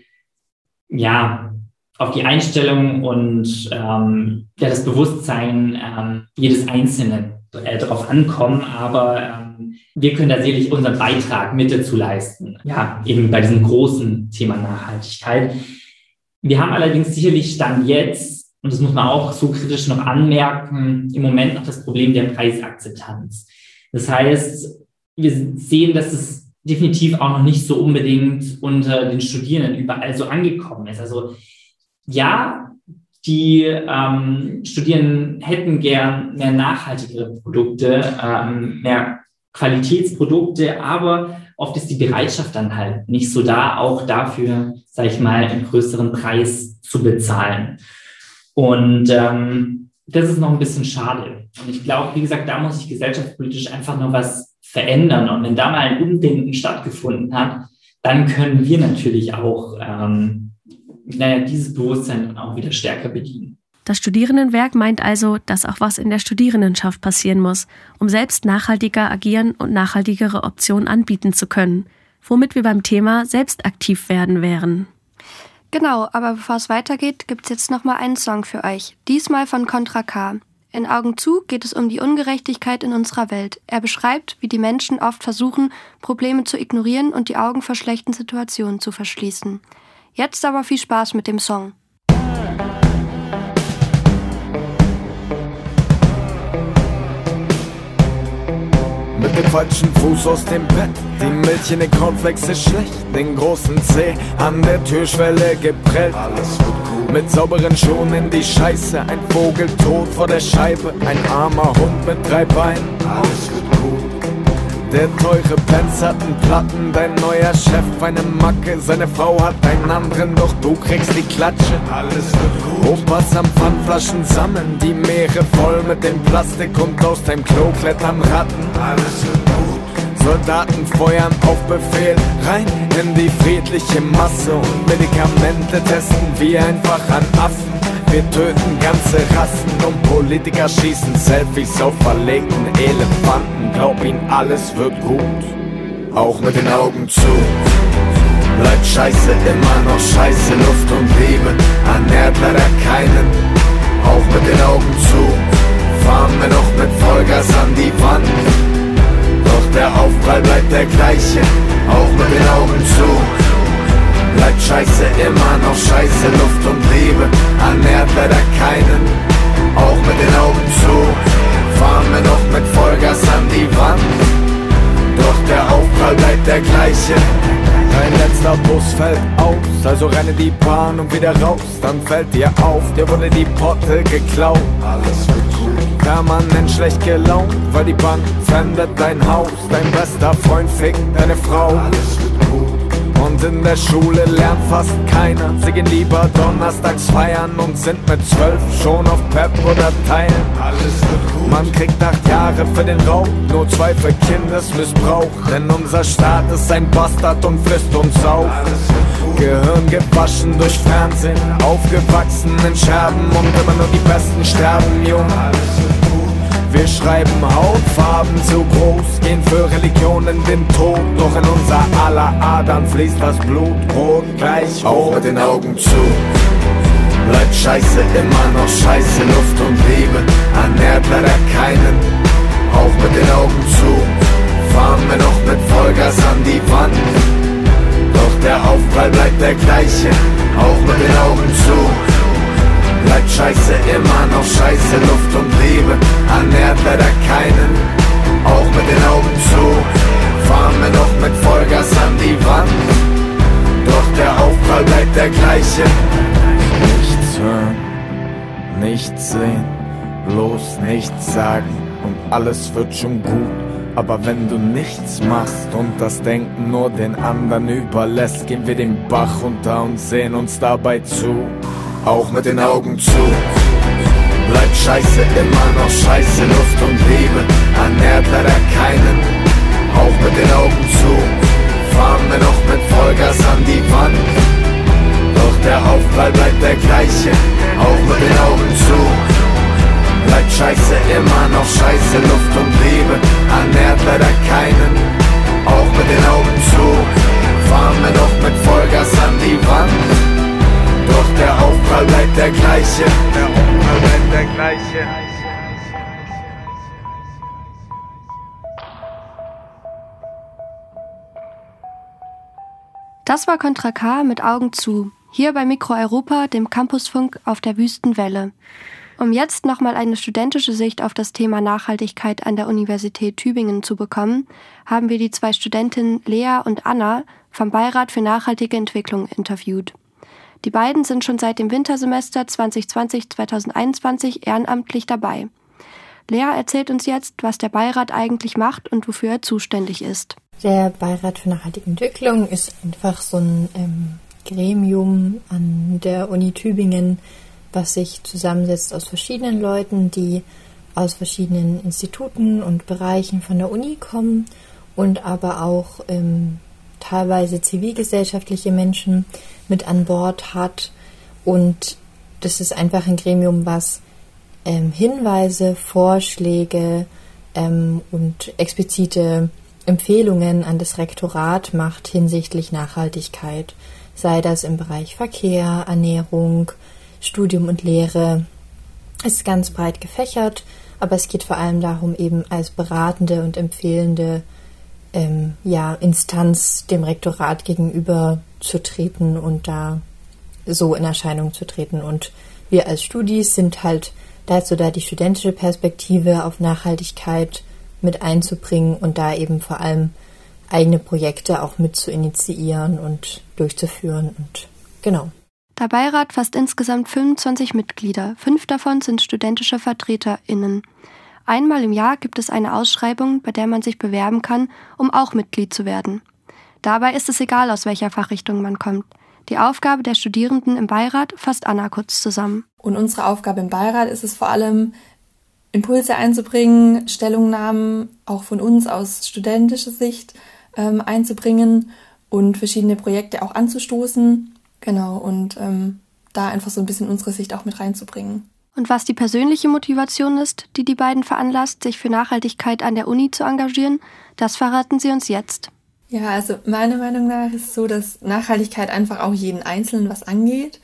[SPEAKER 3] ja, auf die Einstellung und ähm, ja, das Bewusstsein ähm, jedes Einzelnen äh, darauf ankommen, aber ähm, wir können da sicherlich unseren Beitrag mit dazu leisten, ja, eben bei diesem großen Thema Nachhaltigkeit. Wir haben allerdings sicherlich Stand jetzt, und das muss man auch so kritisch noch anmerken, im Moment noch das Problem der Preisakzeptanz. Das heißt, wir sehen, dass es definitiv auch noch nicht so unbedingt unter den Studierenden überall so angekommen ist. Also ja, die ähm, Studierenden hätten gern mehr nachhaltigere Produkte, ähm, mehr Qualitätsprodukte, aber oft ist die Bereitschaft dann halt nicht so da, auch dafür, sage ich mal, einen größeren Preis zu bezahlen. Und ähm, das ist noch ein bisschen schade. Und ich glaube, wie gesagt, da muss sich gesellschaftspolitisch einfach noch was verändern. Und wenn da mal ein Umdenken stattgefunden hat, dann können wir natürlich auch ähm, naja, dieses Bewusstsein dann auch wieder stärker bedienen.
[SPEAKER 6] Das Studierendenwerk meint also, dass auch was in der Studierendenschaft passieren muss, um selbst nachhaltiger agieren und nachhaltigere Optionen anbieten zu können, womit wir beim Thema selbst aktiv werden wären.
[SPEAKER 7] Genau, aber bevor es weitergeht, gibt's jetzt nochmal einen Song für euch. Diesmal von Contra K. In Augen zu geht es um die Ungerechtigkeit in unserer Welt. Er beschreibt, wie die Menschen oft versuchen, Probleme zu ignorieren und die Augen vor schlechten Situationen zu verschließen. Jetzt aber viel Spaß mit dem Song.
[SPEAKER 14] Mit dem falschen Fuß aus dem Bett, die Milch in den Cornflakes ist schlecht, den großen Zeh an der Türschwelle geprellt. Alles wird gut.
[SPEAKER 10] mit sauberen Schuhen in die Scheiße. Ein Vogel tot vor der Scheibe, ein armer Hund mit drei Beinen. Alles wird gut. Der teure Benz hat einen Platten, dein neuer Chef eine Macke. Seine Frau hat einen anderen, doch du kriegst die Klatsche. Alles wird gut. Opas am Pfandflaschen sammeln, die Meere voll mit dem Plastik und aus deinem Klo klettern Ratten. Alles wird gut. Soldaten feuern auf Befehl rein in die friedliche Masse und Medikamente testen wir einfach an Affen. Wir töten ganze Rassen und Politiker schießen Selfies auf verlegten Elefanten. Glaub ihnen, alles wird gut, auch mit den Augen zu. Bleibt scheiße immer noch scheiße, Luft und Leben ernährt leider keinen, auch mit den Augen zu. Fahren wir noch mit Vollgas an die Wand, doch der Aufprall bleibt der gleiche, auch mit den Augen zu. Bleibt scheiße immer noch scheiße, Luft und Leben ernährt leider keinen, auch mit den Augen zu. Fahren wir noch mit Vollgas an die Wand, doch der Aufprall bleibt der gleiche. Dein letzter Bus fällt aus, also renne die Bahn und wieder raus. Dann fällt dir auf, dir wurde die Potte geklaut. Alles wird gut. Permanent schlecht gelaunt, weil die Bank pfändet dein Haus. Dein bester Freund fickt deine Frau. Alles wird gut. Und in der Schule lernt fast keiner. Sie gehen lieber donnerstags feiern und sind mit zwölf schon auf Pep oder Teilen. Alles wird gut. Man kriegt acht Jahre für den Raub, nur zwei für Kindesmissbrauch. Denn unser Staat ist ein Bastard und frisst uns auf. Gehirn gewaschen durch Fernsehen, aufgewachsen in Scherben und immer nur die Besten sterben, Jung. Wir schreiben Hautfarben zu groß, gehen für Religion in den Tod. Doch in unser aller Adern fließt das Blut rot gleich hoch. Auch mit den Augen zu. Bleibt scheiße immer noch scheiße, Luft und Leben ernährt leider keinen, auch mit den Augen zu. Fahren wir noch mit Vollgas an die Wand, doch der Aufprall bleibt der gleiche, auch mit den Augen zu. Bleibt scheiße immer noch scheiße, Luft und Leben ernährt leider keinen, auch mit den Augen zu. Fahren wir noch mit Vollgas an die Wand, doch der Aufprall bleibt der gleiche. Nichts hören, nichts sehen, bloß nichts sagen und alles wird schon gut. Aber wenn du nichts machst und das Denken nur den anderen überlässt, gehen wir den Bach runter und sehen uns dabei zu. Auch mit den Augen zu. Bleibt scheiße immer noch scheiße, Luft und Leben ernährt leider keinen, auch mit den Augen zu. Fahren wir noch mit Vollgas an die Wand, doch der Aufprall bleibt der gleiche, auch mit den Augen zu. Bleibt scheiße immer noch scheiße, Luft und Leben ernährt leider keinen, auch mit den Augen zu. Fahren wir noch mit Vollgas an die Wand, doch der Aufprall bleibt der gleiche. Der Aufprall bleibt der gleiche.
[SPEAKER 7] Das war Contra K mit Augen zu. Hier bei Mikro Europa, dem Campusfunk auf der Wüstenwelle. Um jetzt nochmal eine studentische Sicht auf das Thema Nachhaltigkeit an der Universität Tübingen zu bekommen, haben wir die zwei Studentinnen Lea und Anna vom Beirat für nachhaltige Entwicklung interviewt. Die beiden sind schon seit dem Wintersemester zwanzig zwanzig zweitausendeinundzwanzig ehrenamtlich dabei. Lea erzählt uns jetzt, was der Beirat eigentlich macht und wofür er zuständig ist.
[SPEAKER 22] Der Beirat für nachhaltige Entwicklung ist einfach so ein ähm, Gremium an der Uni Tübingen, was sich zusammensetzt aus verschiedenen Leuten, die aus verschiedenen Instituten und Bereichen von der Uni kommen und aber auch ähm, teilweise zivilgesellschaftliche Menschen mit an Bord hat. Und das ist einfach ein Gremium, was ähm, Hinweise, Vorschläge ähm, und explizite Empfehlungen an das Rektorat macht hinsichtlich Nachhaltigkeit, sei das im Bereich Verkehr, Ernährung, Studium und Lehre. Es ist ganz breit gefächert, aber es geht vor allem darum, eben als beratende und empfehlende ähm, ja, Instanz dem Rektorat gegenüber zu treten und da so in Erscheinung zu treten. Und wir als Studis sind halt dazu da, die studentische Perspektive auf Nachhaltigkeit mit einzubringen und da eben vor allem eigene Projekte auch mit zu initiieren und durchzuführen und genau.
[SPEAKER 7] Der Beirat fasst insgesamt fünfundzwanzig Mitglieder. Fünf davon sind studentische VertreterInnen. Einmal im Jahr gibt es eine Ausschreibung, bei der man sich bewerben kann, um auch Mitglied zu werden. Dabei ist es egal, aus welcher Fachrichtung man kommt. Die Aufgabe der Studierenden im Beirat fasst Anna kurz zusammen.
[SPEAKER 9] Und unsere Aufgabe im Beirat ist es vor allem, Impulse einzubringen, Stellungnahmen auch von uns aus studentischer Sicht ähm, einzubringen und verschiedene Projekte auch anzustoßen. Genau, und ähm, da einfach so ein bisschen unsere Sicht auch mit reinzubringen.
[SPEAKER 7] Und was die persönliche Motivation ist, die die beiden veranlasst, sich für Nachhaltigkeit an der Uni zu engagieren, das verraten sie uns jetzt.
[SPEAKER 9] Ja, also meiner Meinung nach ist es so, dass Nachhaltigkeit einfach auch jeden Einzelnen was angeht.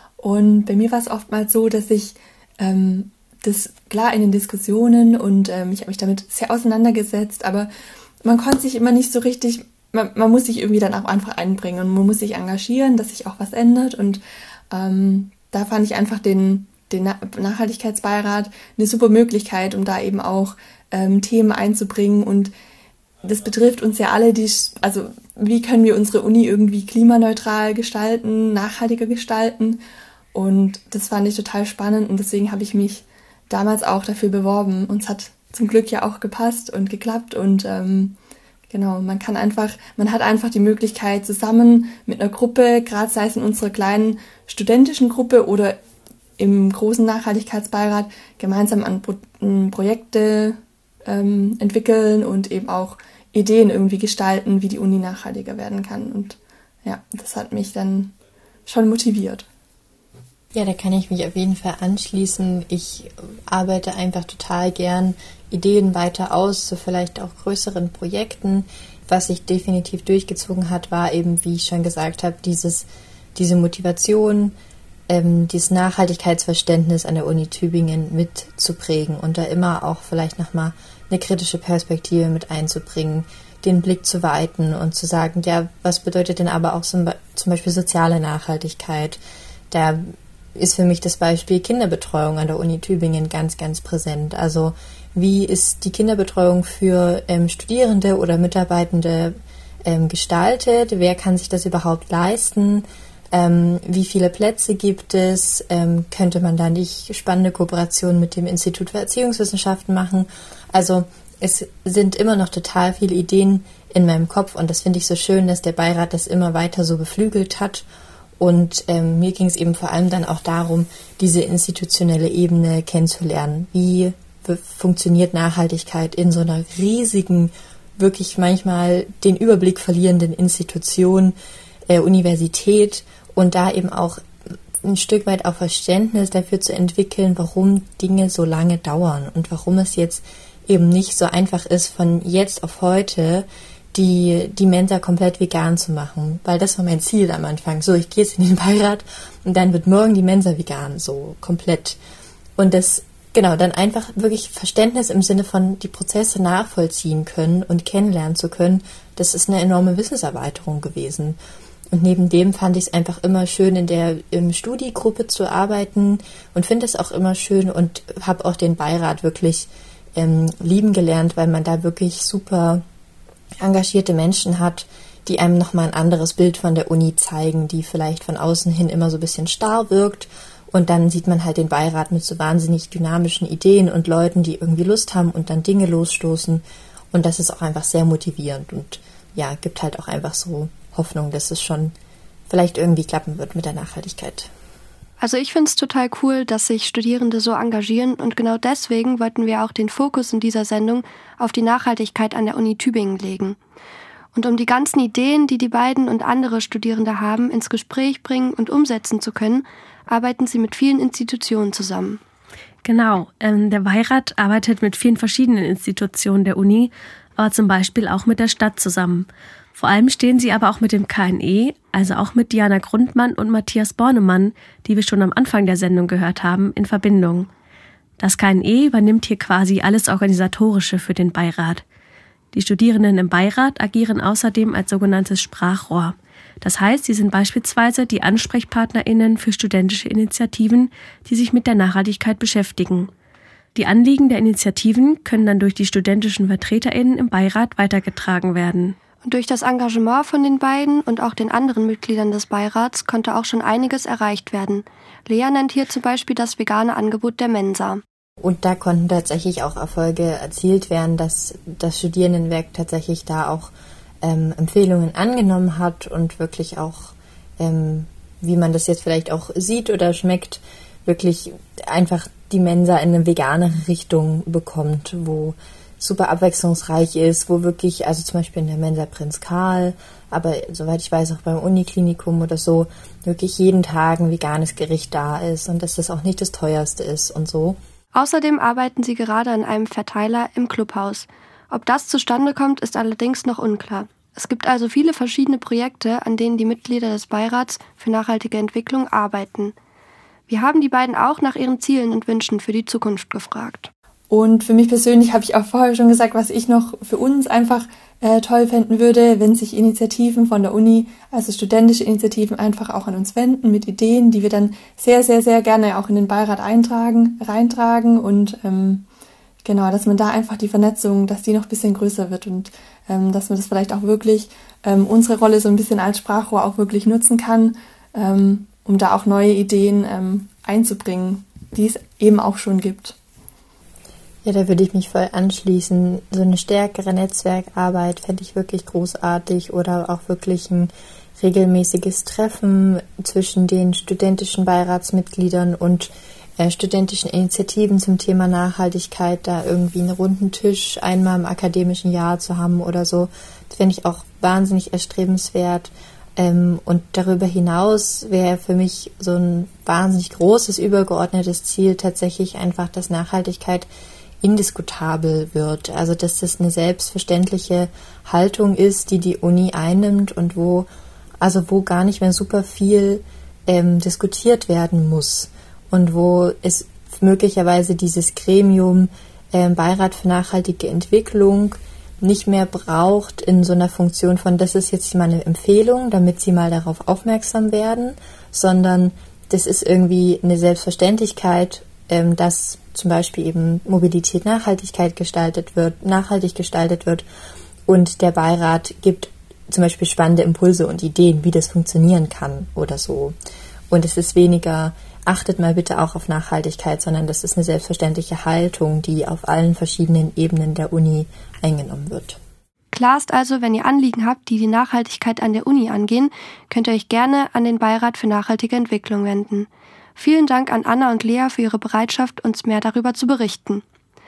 [SPEAKER 9] Und bei mir war es oftmals so, dass ich ähm, das klar in den Diskussionen und ähm, ich habe mich damit sehr auseinandergesetzt, aber man konnte sich immer nicht so richtig, man, man muss sich irgendwie dann auch einfach einbringen und man muss sich engagieren, dass sich auch was ändert. Und ähm, da fand ich einfach den, den Nachhaltigkeitsbeirat eine super Möglichkeit, um da eben auch ähm, Themen einzubringen. Und das betrifft uns ja alle, die, also wie können wir unsere Uni irgendwie klimaneutral gestalten, nachhaltiger gestalten. Und das fand ich total spannend und deswegen habe ich mich damals auch dafür beworben. Und es hat zum Glück ja auch gepasst und geklappt. Und ähm, genau, man kann einfach, man hat einfach die Möglichkeit, zusammen mit einer Gruppe, gerade sei es in unserer kleinen studentischen Gruppe oder im großen Nachhaltigkeitsbeirat, gemeinsam an Pro- Projekte ähm, entwickeln und eben auch Ideen irgendwie gestalten, wie die Uni nachhaltiger werden kann. Und ja, das hat mich dann schon motiviert.
[SPEAKER 22] Ja, da kann ich mich auf jeden Fall anschließen. Ich arbeite einfach total gern Ideen weiter aus, zu vielleicht auch größeren Projekten. Was sich definitiv durchgezogen hat, war eben, wie ich schon gesagt habe, dieses, diese Motivation, ähm, dieses Nachhaltigkeitsverständnis an der Uni Tübingen mitzuprägen und da immer auch vielleicht nochmal eine kritische Perspektive mit einzubringen, den Blick zu weiten und zu sagen, ja, was bedeutet denn aber auch zum, zum Beispiel soziale Nachhaltigkeit? Da ist für mich das Beispiel Kinderbetreuung an der Uni Tübingen ganz, ganz präsent. Also wie ist die Kinderbetreuung für ähm, Studierende oder Mitarbeitende ähm, gestaltet? Wer kann sich das überhaupt leisten? Ähm, wie viele Plätze gibt es? Ähm, könnte man da nicht spannende Kooperationen mit dem Institut für Erziehungswissenschaften machen? Also es sind immer noch total viele Ideen in meinem Kopf und das finde ich so schön, dass der Beirat das immer weiter so beflügelt hat. Und ähm, mir ging es eben vor allem dann auch darum, diese institutionelle Ebene kennenzulernen. Wie w- funktioniert Nachhaltigkeit in so einer riesigen, wirklich manchmal den Überblick verlierenden Institution, äh, Universität und da eben auch ein Stück weit auch Verständnis dafür zu entwickeln, warum Dinge so lange dauern und warum es jetzt eben nicht so einfach ist, von jetzt auf heute die, die Mensa komplett vegan zu machen. Weil das war mein Ziel am Anfang. So, ich gehe jetzt in den Beirat und dann wird morgen die Mensa vegan, so komplett. Und das, genau, dann einfach wirklich Verständnis im Sinne von die Prozesse nachvollziehen können und kennenlernen zu können, das ist eine enorme Wissenserweiterung gewesen. Und neben dem fand ich es einfach immer schön, in der im Studiegruppe zu arbeiten und finde es auch immer schön und habe auch den Beirat wirklich ähm, lieben gelernt, weil man da wirklich super engagierte Menschen hat, die einem nochmal ein anderes Bild von der Uni zeigen, die vielleicht von außen hin immer so ein bisschen starr wirkt und dann sieht man halt den Beirat mit so wahnsinnig dynamischen Ideen und Leuten, die irgendwie Lust haben und dann Dinge losstoßen und das ist auch einfach sehr motivierend und ja, gibt halt auch einfach so Hoffnung, dass es schon vielleicht irgendwie klappen wird mit der Nachhaltigkeit.
[SPEAKER 7] Also ich finde es total cool, dass sich Studierende so engagieren und genau deswegen wollten wir auch den Fokus in dieser Sendung auf die Nachhaltigkeit an der Uni Tübingen legen. Und um die ganzen Ideen, die die beiden und andere Studierende haben, ins Gespräch bringen und umsetzen zu können, arbeiten sie mit vielen Institutionen zusammen.
[SPEAKER 6] Genau, ähm, der Beirat arbeitet mit vielen verschiedenen Institutionen der Uni, aber zum Beispiel auch mit der Stadt zusammen. Vor allem stehen sie aber auch mit dem K N E, also auch mit Diana Grundmann und Matthias Bornemann, die wir schon am Anfang der Sendung gehört haben, in Verbindung. Das K N E übernimmt hier quasi alles Organisatorische für den Beirat. Die Studierenden im Beirat agieren außerdem als sogenanntes Sprachrohr. Das heißt, sie sind beispielsweise die AnsprechpartnerInnen für studentische Initiativen, die sich mit der Nachhaltigkeit beschäftigen. Die Anliegen der Initiativen können dann durch die studentischen VertreterInnen im Beirat weitergetragen werden.
[SPEAKER 7] Und durch das Engagement von den beiden und auch den anderen Mitgliedern des Beirats konnte auch schon einiges erreicht werden. Lea nennt hier zum Beispiel das vegane Angebot der Mensa.
[SPEAKER 22] Und da konnten tatsächlich auch Erfolge erzielt werden, dass das Studierendenwerk tatsächlich da auch ähm, Empfehlungen angenommen hat und wirklich auch, ähm, wie man das jetzt vielleicht auch sieht oder schmeckt, wirklich einfach die Mensa in eine veganere Richtung bekommt, wo super abwechslungsreich ist, wo wirklich, also zum Beispiel in der Mensa Prinz Karl, aber soweit ich weiß auch beim Uniklinikum oder so, wirklich jeden Tag ein veganes Gericht da ist und dass das auch nicht das teuerste ist und so.
[SPEAKER 7] Außerdem arbeiten sie gerade an einem Verteiler im Clubhaus. Ob das zustande kommt, ist allerdings noch unklar. Es gibt also viele verschiedene Projekte, an denen die Mitglieder des Beirats für nachhaltige Entwicklung arbeiten. Wir haben die beiden auch nach ihren Zielen und Wünschen für die Zukunft gefragt.
[SPEAKER 9] Und für mich persönlich habe ich auch vorher schon gesagt, was ich noch für uns einfach äh, toll fänden würde, wenn sich Initiativen von der Uni, also studentische Initiativen, einfach auch an uns wenden mit Ideen, die wir dann sehr, sehr, sehr gerne auch in den Beirat eintragen, reintragen und ähm, genau, dass man da einfach die Vernetzung, dass die noch ein bisschen größer wird und ähm, dass man das vielleicht auch wirklich, ähm, unsere Rolle so ein bisschen als Sprachrohr auch wirklich nutzen kann, ähm, um da auch neue Ideen ähm, einzubringen, die es eben auch schon gibt.
[SPEAKER 22] Ja, da würde ich mich voll anschließen. So eine stärkere Netzwerkarbeit fände ich wirklich großartig oder auch wirklich ein regelmäßiges Treffen zwischen den studentischen Beiratsmitgliedern und äh, studentischen Initiativen zum Thema Nachhaltigkeit, da irgendwie einen runden Tisch einmal im akademischen Jahr zu haben oder so. Das fände ich auch wahnsinnig erstrebenswert. Ähm, und darüber hinaus wäre für mich so ein wahnsinnig großes, übergeordnetes Ziel tatsächlich einfach, dass Nachhaltigkeit indiskutabel wird. Also dass das eine selbstverständliche Haltung ist, die die Uni einnimmt und wo also wo gar nicht mehr super viel ähm, diskutiert werden muss und wo es möglicherweise dieses Gremium ähm, Beirat für nachhaltige Entwicklung nicht mehr braucht in so einer Funktion von, das ist jetzt mal eine Empfehlung, damit Sie mal darauf aufmerksam werden, sondern das ist irgendwie eine Selbstverständlichkeit, ähm, dass zum Beispiel eben Mobilität Nachhaltigkeit gestaltet wird, nachhaltig gestaltet wird und der Beirat gibt zum Beispiel spannende Impulse und Ideen, wie das funktionieren kann oder so. Und es ist weniger, achtet mal bitte auch auf Nachhaltigkeit, sondern das ist eine selbstverständliche Haltung, die auf allen verschiedenen Ebenen der Uni eingenommen wird.
[SPEAKER 7] Klar ist also, wenn ihr Anliegen habt, die die Nachhaltigkeit an der Uni angehen, könnt ihr euch gerne an den Beirat für nachhaltige Entwicklung wenden. Vielen Dank an Anna und Lea für ihre Bereitschaft, uns mehr darüber zu berichten.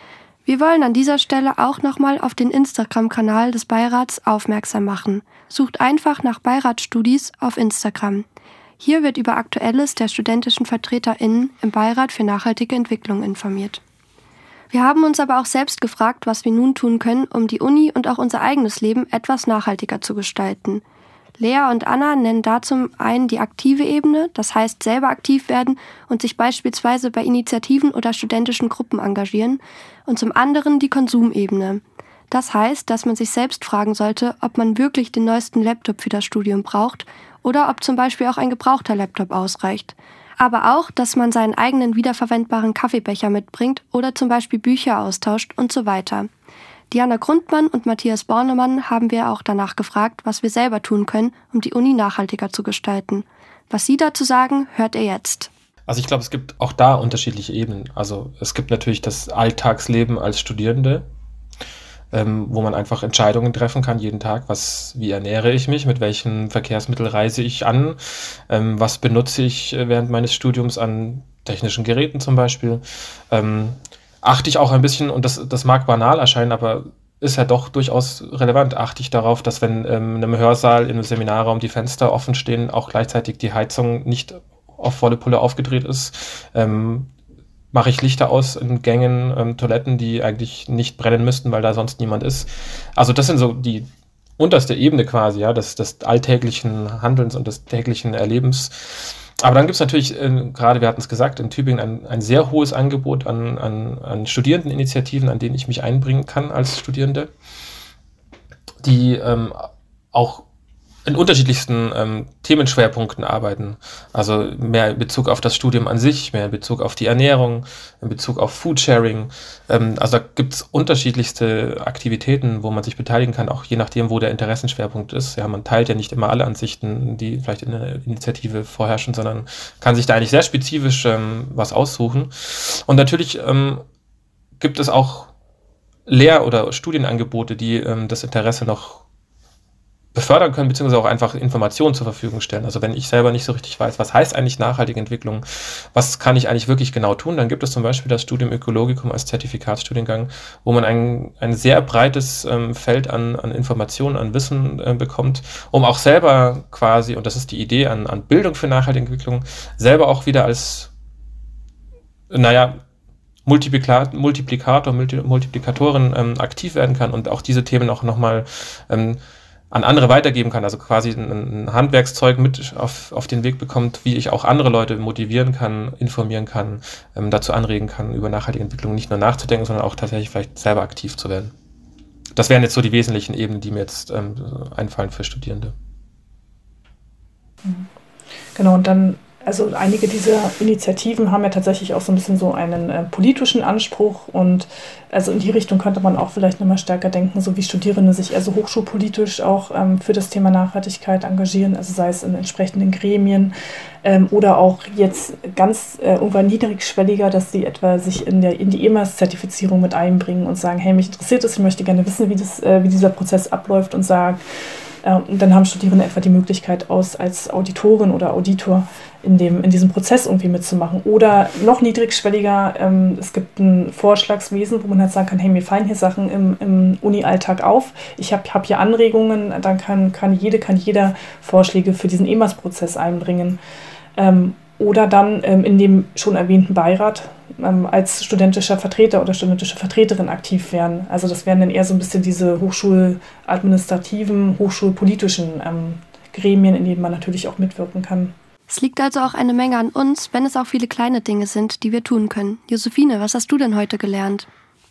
[SPEAKER 7] Wir wollen an dieser Stelle auch nochmal auf den Instagram-Kanal des Beirats aufmerksam machen. Sucht einfach nach Beiratsstudis auf Instagram. Hier wird über Aktuelles der studentischen VertreterInnen im Beirat für nachhaltige Entwicklung informiert. Wir haben uns aber auch selbst gefragt, was wir nun tun können, um die Uni und auch unser eigenes Leben etwas nachhaltiger zu gestalten. Lea und Anna nennen da zum einen die aktive Ebene, das heißt selber aktiv werden und sich beispielsweise bei Initiativen oder studentischen Gruppen engagieren, und zum anderen die Konsumebene. Das heißt, dass man sich selbst fragen sollte, ob man wirklich den neuesten Laptop für das Studium braucht oder ob zum Beispiel auch ein gebrauchter Laptop ausreicht. Aber auch, dass man seinen eigenen wiederverwendbaren Kaffeebecher mitbringt oder zum Beispiel Bücher austauscht und so weiter. Diana Grundmann und Matthias Bornemann haben wir auch danach gefragt, was wir selber tun können, um die Uni nachhaltiger zu gestalten. Was sie dazu sagen, hört ihr jetzt.
[SPEAKER 2] Also ich glaube, es gibt auch da unterschiedliche Ebenen. Also es gibt natürlich das Alltagsleben als Studierende, ähm, wo man einfach Entscheidungen treffen kann jeden Tag. Was, wie ernähre ich mich, mit welchem Verkehrsmittel reise ich an, ähm, was benutze ich während meines Studiums an technischen Geräten zum Beispiel. Ähm, achte ich auch ein bisschen, und das, das mag banal erscheinen, aber ist ja doch durchaus relevant, achte ich darauf, dass wenn ähm, in einem Hörsaal, in einem Seminarraum die Fenster offen stehen, auch gleichzeitig die Heizung nicht auf volle Pulle aufgedreht ist. Ähm, mache ich Lichter aus in Gängen, ähm, Toiletten, die eigentlich nicht brennen müssten, weil da sonst niemand ist. Also das sind so die unterste Ebene quasi, ja, des, des alltäglichen Handelns und des täglichen Erlebens. Aber dann gibt es natürlich, äh, gerade wir hatten es gesagt, in Tübingen ein, ein sehr hohes Angebot an, an, an Studierendeninitiativen, an denen ich mich einbringen kann als Studierende, die ähm, auch in unterschiedlichsten ähm, Themenschwerpunkten arbeiten. Also mehr in Bezug auf das Studium an sich, mehr in Bezug auf die Ernährung, in Bezug auf Foodsharing. Ähm, also da gibt es unterschiedlichste Aktivitäten, wo man sich beteiligen kann, auch je nachdem, wo der Interessenschwerpunkt ist. Ja, man teilt ja nicht immer alle Ansichten, die vielleicht in der Initiative vorherrschen, sondern kann sich da eigentlich sehr spezifisch ähm, was aussuchen. Und natürlich ähm, gibt es auch Lehr- oder Studienangebote, die ähm, das Interesse noch befördern können, beziehungsweise auch einfach Informationen zur Verfügung stellen. Also wenn ich selber nicht so richtig weiß, was heißt eigentlich nachhaltige Entwicklung, was kann ich eigentlich wirklich genau tun, dann gibt es zum Beispiel das Studium Ökologicum als Zertifikatsstudiengang, wo man ein, ein sehr breites ähm, Feld an, an Informationen, an Wissen äh, bekommt, um auch selber quasi, und das ist die Idee an, an Bildung für nachhaltige Entwicklung, selber auch wieder als, naja, Multiplikator, Multiplikator Multi, Multiplikatorin ähm, aktiv werden kann und auch diese Themen auch nochmal ähm, an andere weitergeben kann, also quasi ein, ein Handwerkszeug mit auf, auf den Weg bekommt, wie ich auch andere Leute motivieren kann, informieren kann, ähm, dazu anregen kann, über nachhaltige Entwicklung nicht nur nachzudenken, sondern auch tatsächlich vielleicht selber aktiv zu werden. Das wären jetzt so die wesentlichen Ebenen, die mir jetzt ähm, einfallen für Studierende.
[SPEAKER 4] Genau, und dann Also einige dieser Initiativen haben ja tatsächlich auch so ein bisschen so einen äh, politischen Anspruch und also in die Richtung könnte man auch vielleicht nochmal stärker denken, so wie Studierende sich eher so hochschulpolitisch auch ähm, für das Thema Nachhaltigkeit engagieren, also sei es in entsprechenden Gremien ähm, oder auch jetzt ganz äh, irgendwann niedrigschwelliger, dass sie etwa sich in, der, in die E M A S-Zertifizierung mit einbringen und sagen, hey, mich interessiert das, ich möchte gerne wissen, wie, das, äh, wie dieser Prozess abläuft und sagen, und dann haben Studierende etwa die Möglichkeit, aus, als Auditorin oder Auditor in, dem, in diesem Prozess irgendwie mitzumachen. Oder noch niedrigschwelliger, ähm, es gibt ein Vorschlagswesen, wo man halt sagen kann, hey, mir fallen hier Sachen im, im Uni-Alltag auf, ich habe hab hier Anregungen, dann kann, kann jede, kann jeder Vorschläge für diesen E M A S-Prozess einbringen. Ähm, oder dann ähm, in dem schon erwähnten Beirat ähm, als studentischer Vertreter oder studentische Vertreterin aktiv werden. Also das wären dann eher so ein bisschen diese hochschuladministrativen, hochschulpolitischen ähm, Gremien, in denen man natürlich auch mitwirken kann.
[SPEAKER 7] Es liegt also auch eine Menge an uns, wenn es auch viele kleine Dinge sind, die wir tun können. Josephine, was hast du denn heute gelernt?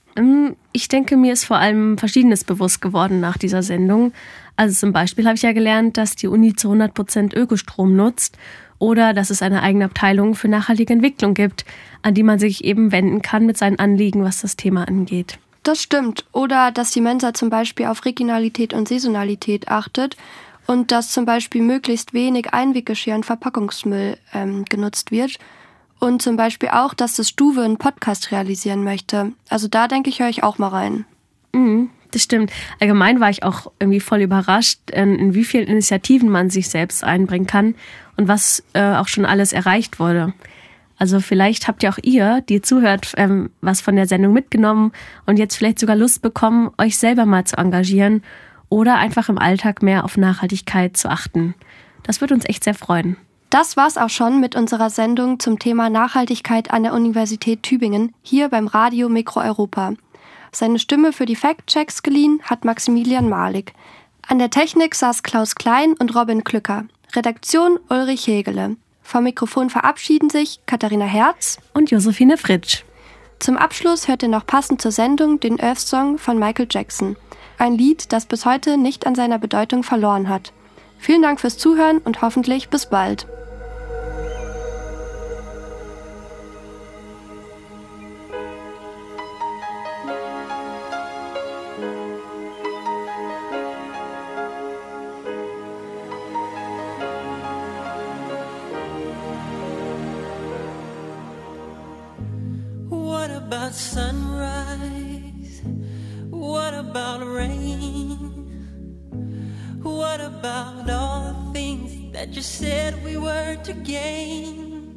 [SPEAKER 6] Ich denke, mir ist vor allem Verschiedenes bewusst geworden nach dieser Sendung. Also zum Beispiel habe ich ja gelernt, dass die Uni zu hundert Prozent Ökostrom nutzt oder dass es eine eigene Abteilung für nachhaltige Entwicklung gibt, an die man sich eben wenden kann mit seinen Anliegen, was das Thema angeht.
[SPEAKER 7] Das stimmt. Oder dass die Mensa zum Beispiel auf Regionalität und Saisonalität achtet und dass zum Beispiel möglichst wenig Einweggeschirr und Verpackungsmüll ähm, genutzt wird. Und zum Beispiel auch, dass das Stuwe einen Podcast realisieren möchte. Also da denke ich, höre ich auch mal rein.
[SPEAKER 6] Mhm, das stimmt. Allgemein war ich auch irgendwie voll überrascht, in, in wie vielen Initiativen man sich selbst einbringen kann und was äh, auch schon alles erreicht wurde. Also vielleicht habt ihr auch ihr, die zuhört, ähm, was von der Sendung mitgenommen und jetzt vielleicht sogar Lust bekommen, euch selber mal zu engagieren oder einfach im Alltag mehr auf Nachhaltigkeit zu achten. Das würde uns echt sehr freuen.
[SPEAKER 7] Das war's auch schon mit unserer Sendung zum Thema Nachhaltigkeit an der Universität Tübingen, hier beim Radio Mikro Europa. Seine Stimme für die Fact-Checks geliehen hat Maximilian Malik. An der Technik saß Klaus Klein und Robin Klücker. Redaktion Ulrich Hegele. Vom Mikrofon verabschieden sich Katharina Herz
[SPEAKER 6] und Josephine Fritsch.
[SPEAKER 7] Zum Abschluss hört ihr noch passend zur Sendung den Earth Song von Michael Jackson. Ein Lied, das bis heute nicht an seiner Bedeutung verloren hat. Vielen Dank fürs Zuhören und hoffentlich bis bald.
[SPEAKER 11] What about sunrise? What about rain? What about all the things that you said we were to gain?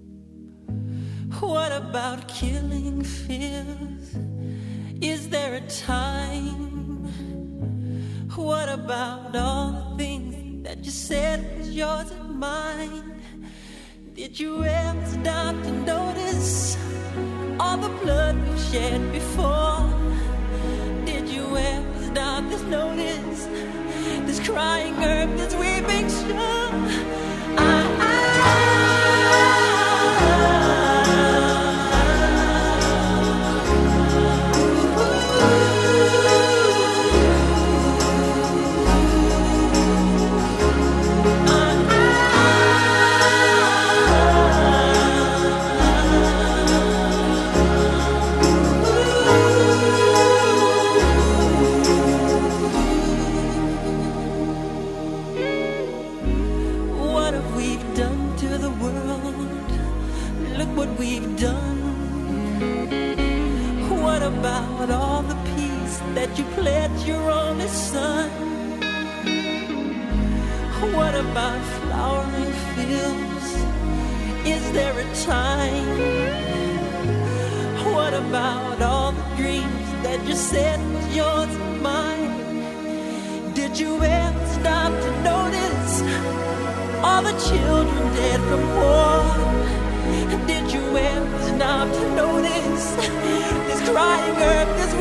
[SPEAKER 11] What about killing fears? Is there a time? What about all the things that you said was yours and mine? Did you ever stop to notice all the blood we've shed before? Did you ever stop to notice this crying earth, this weeping shore? I, I, about all the peace that you pledged your only son? What about flowering fields? Is there a time? What about all the dreams that you said was yours and mine? Did you ever stop to notice all the children dead from war? Did you ever stop to notice this crying earth, this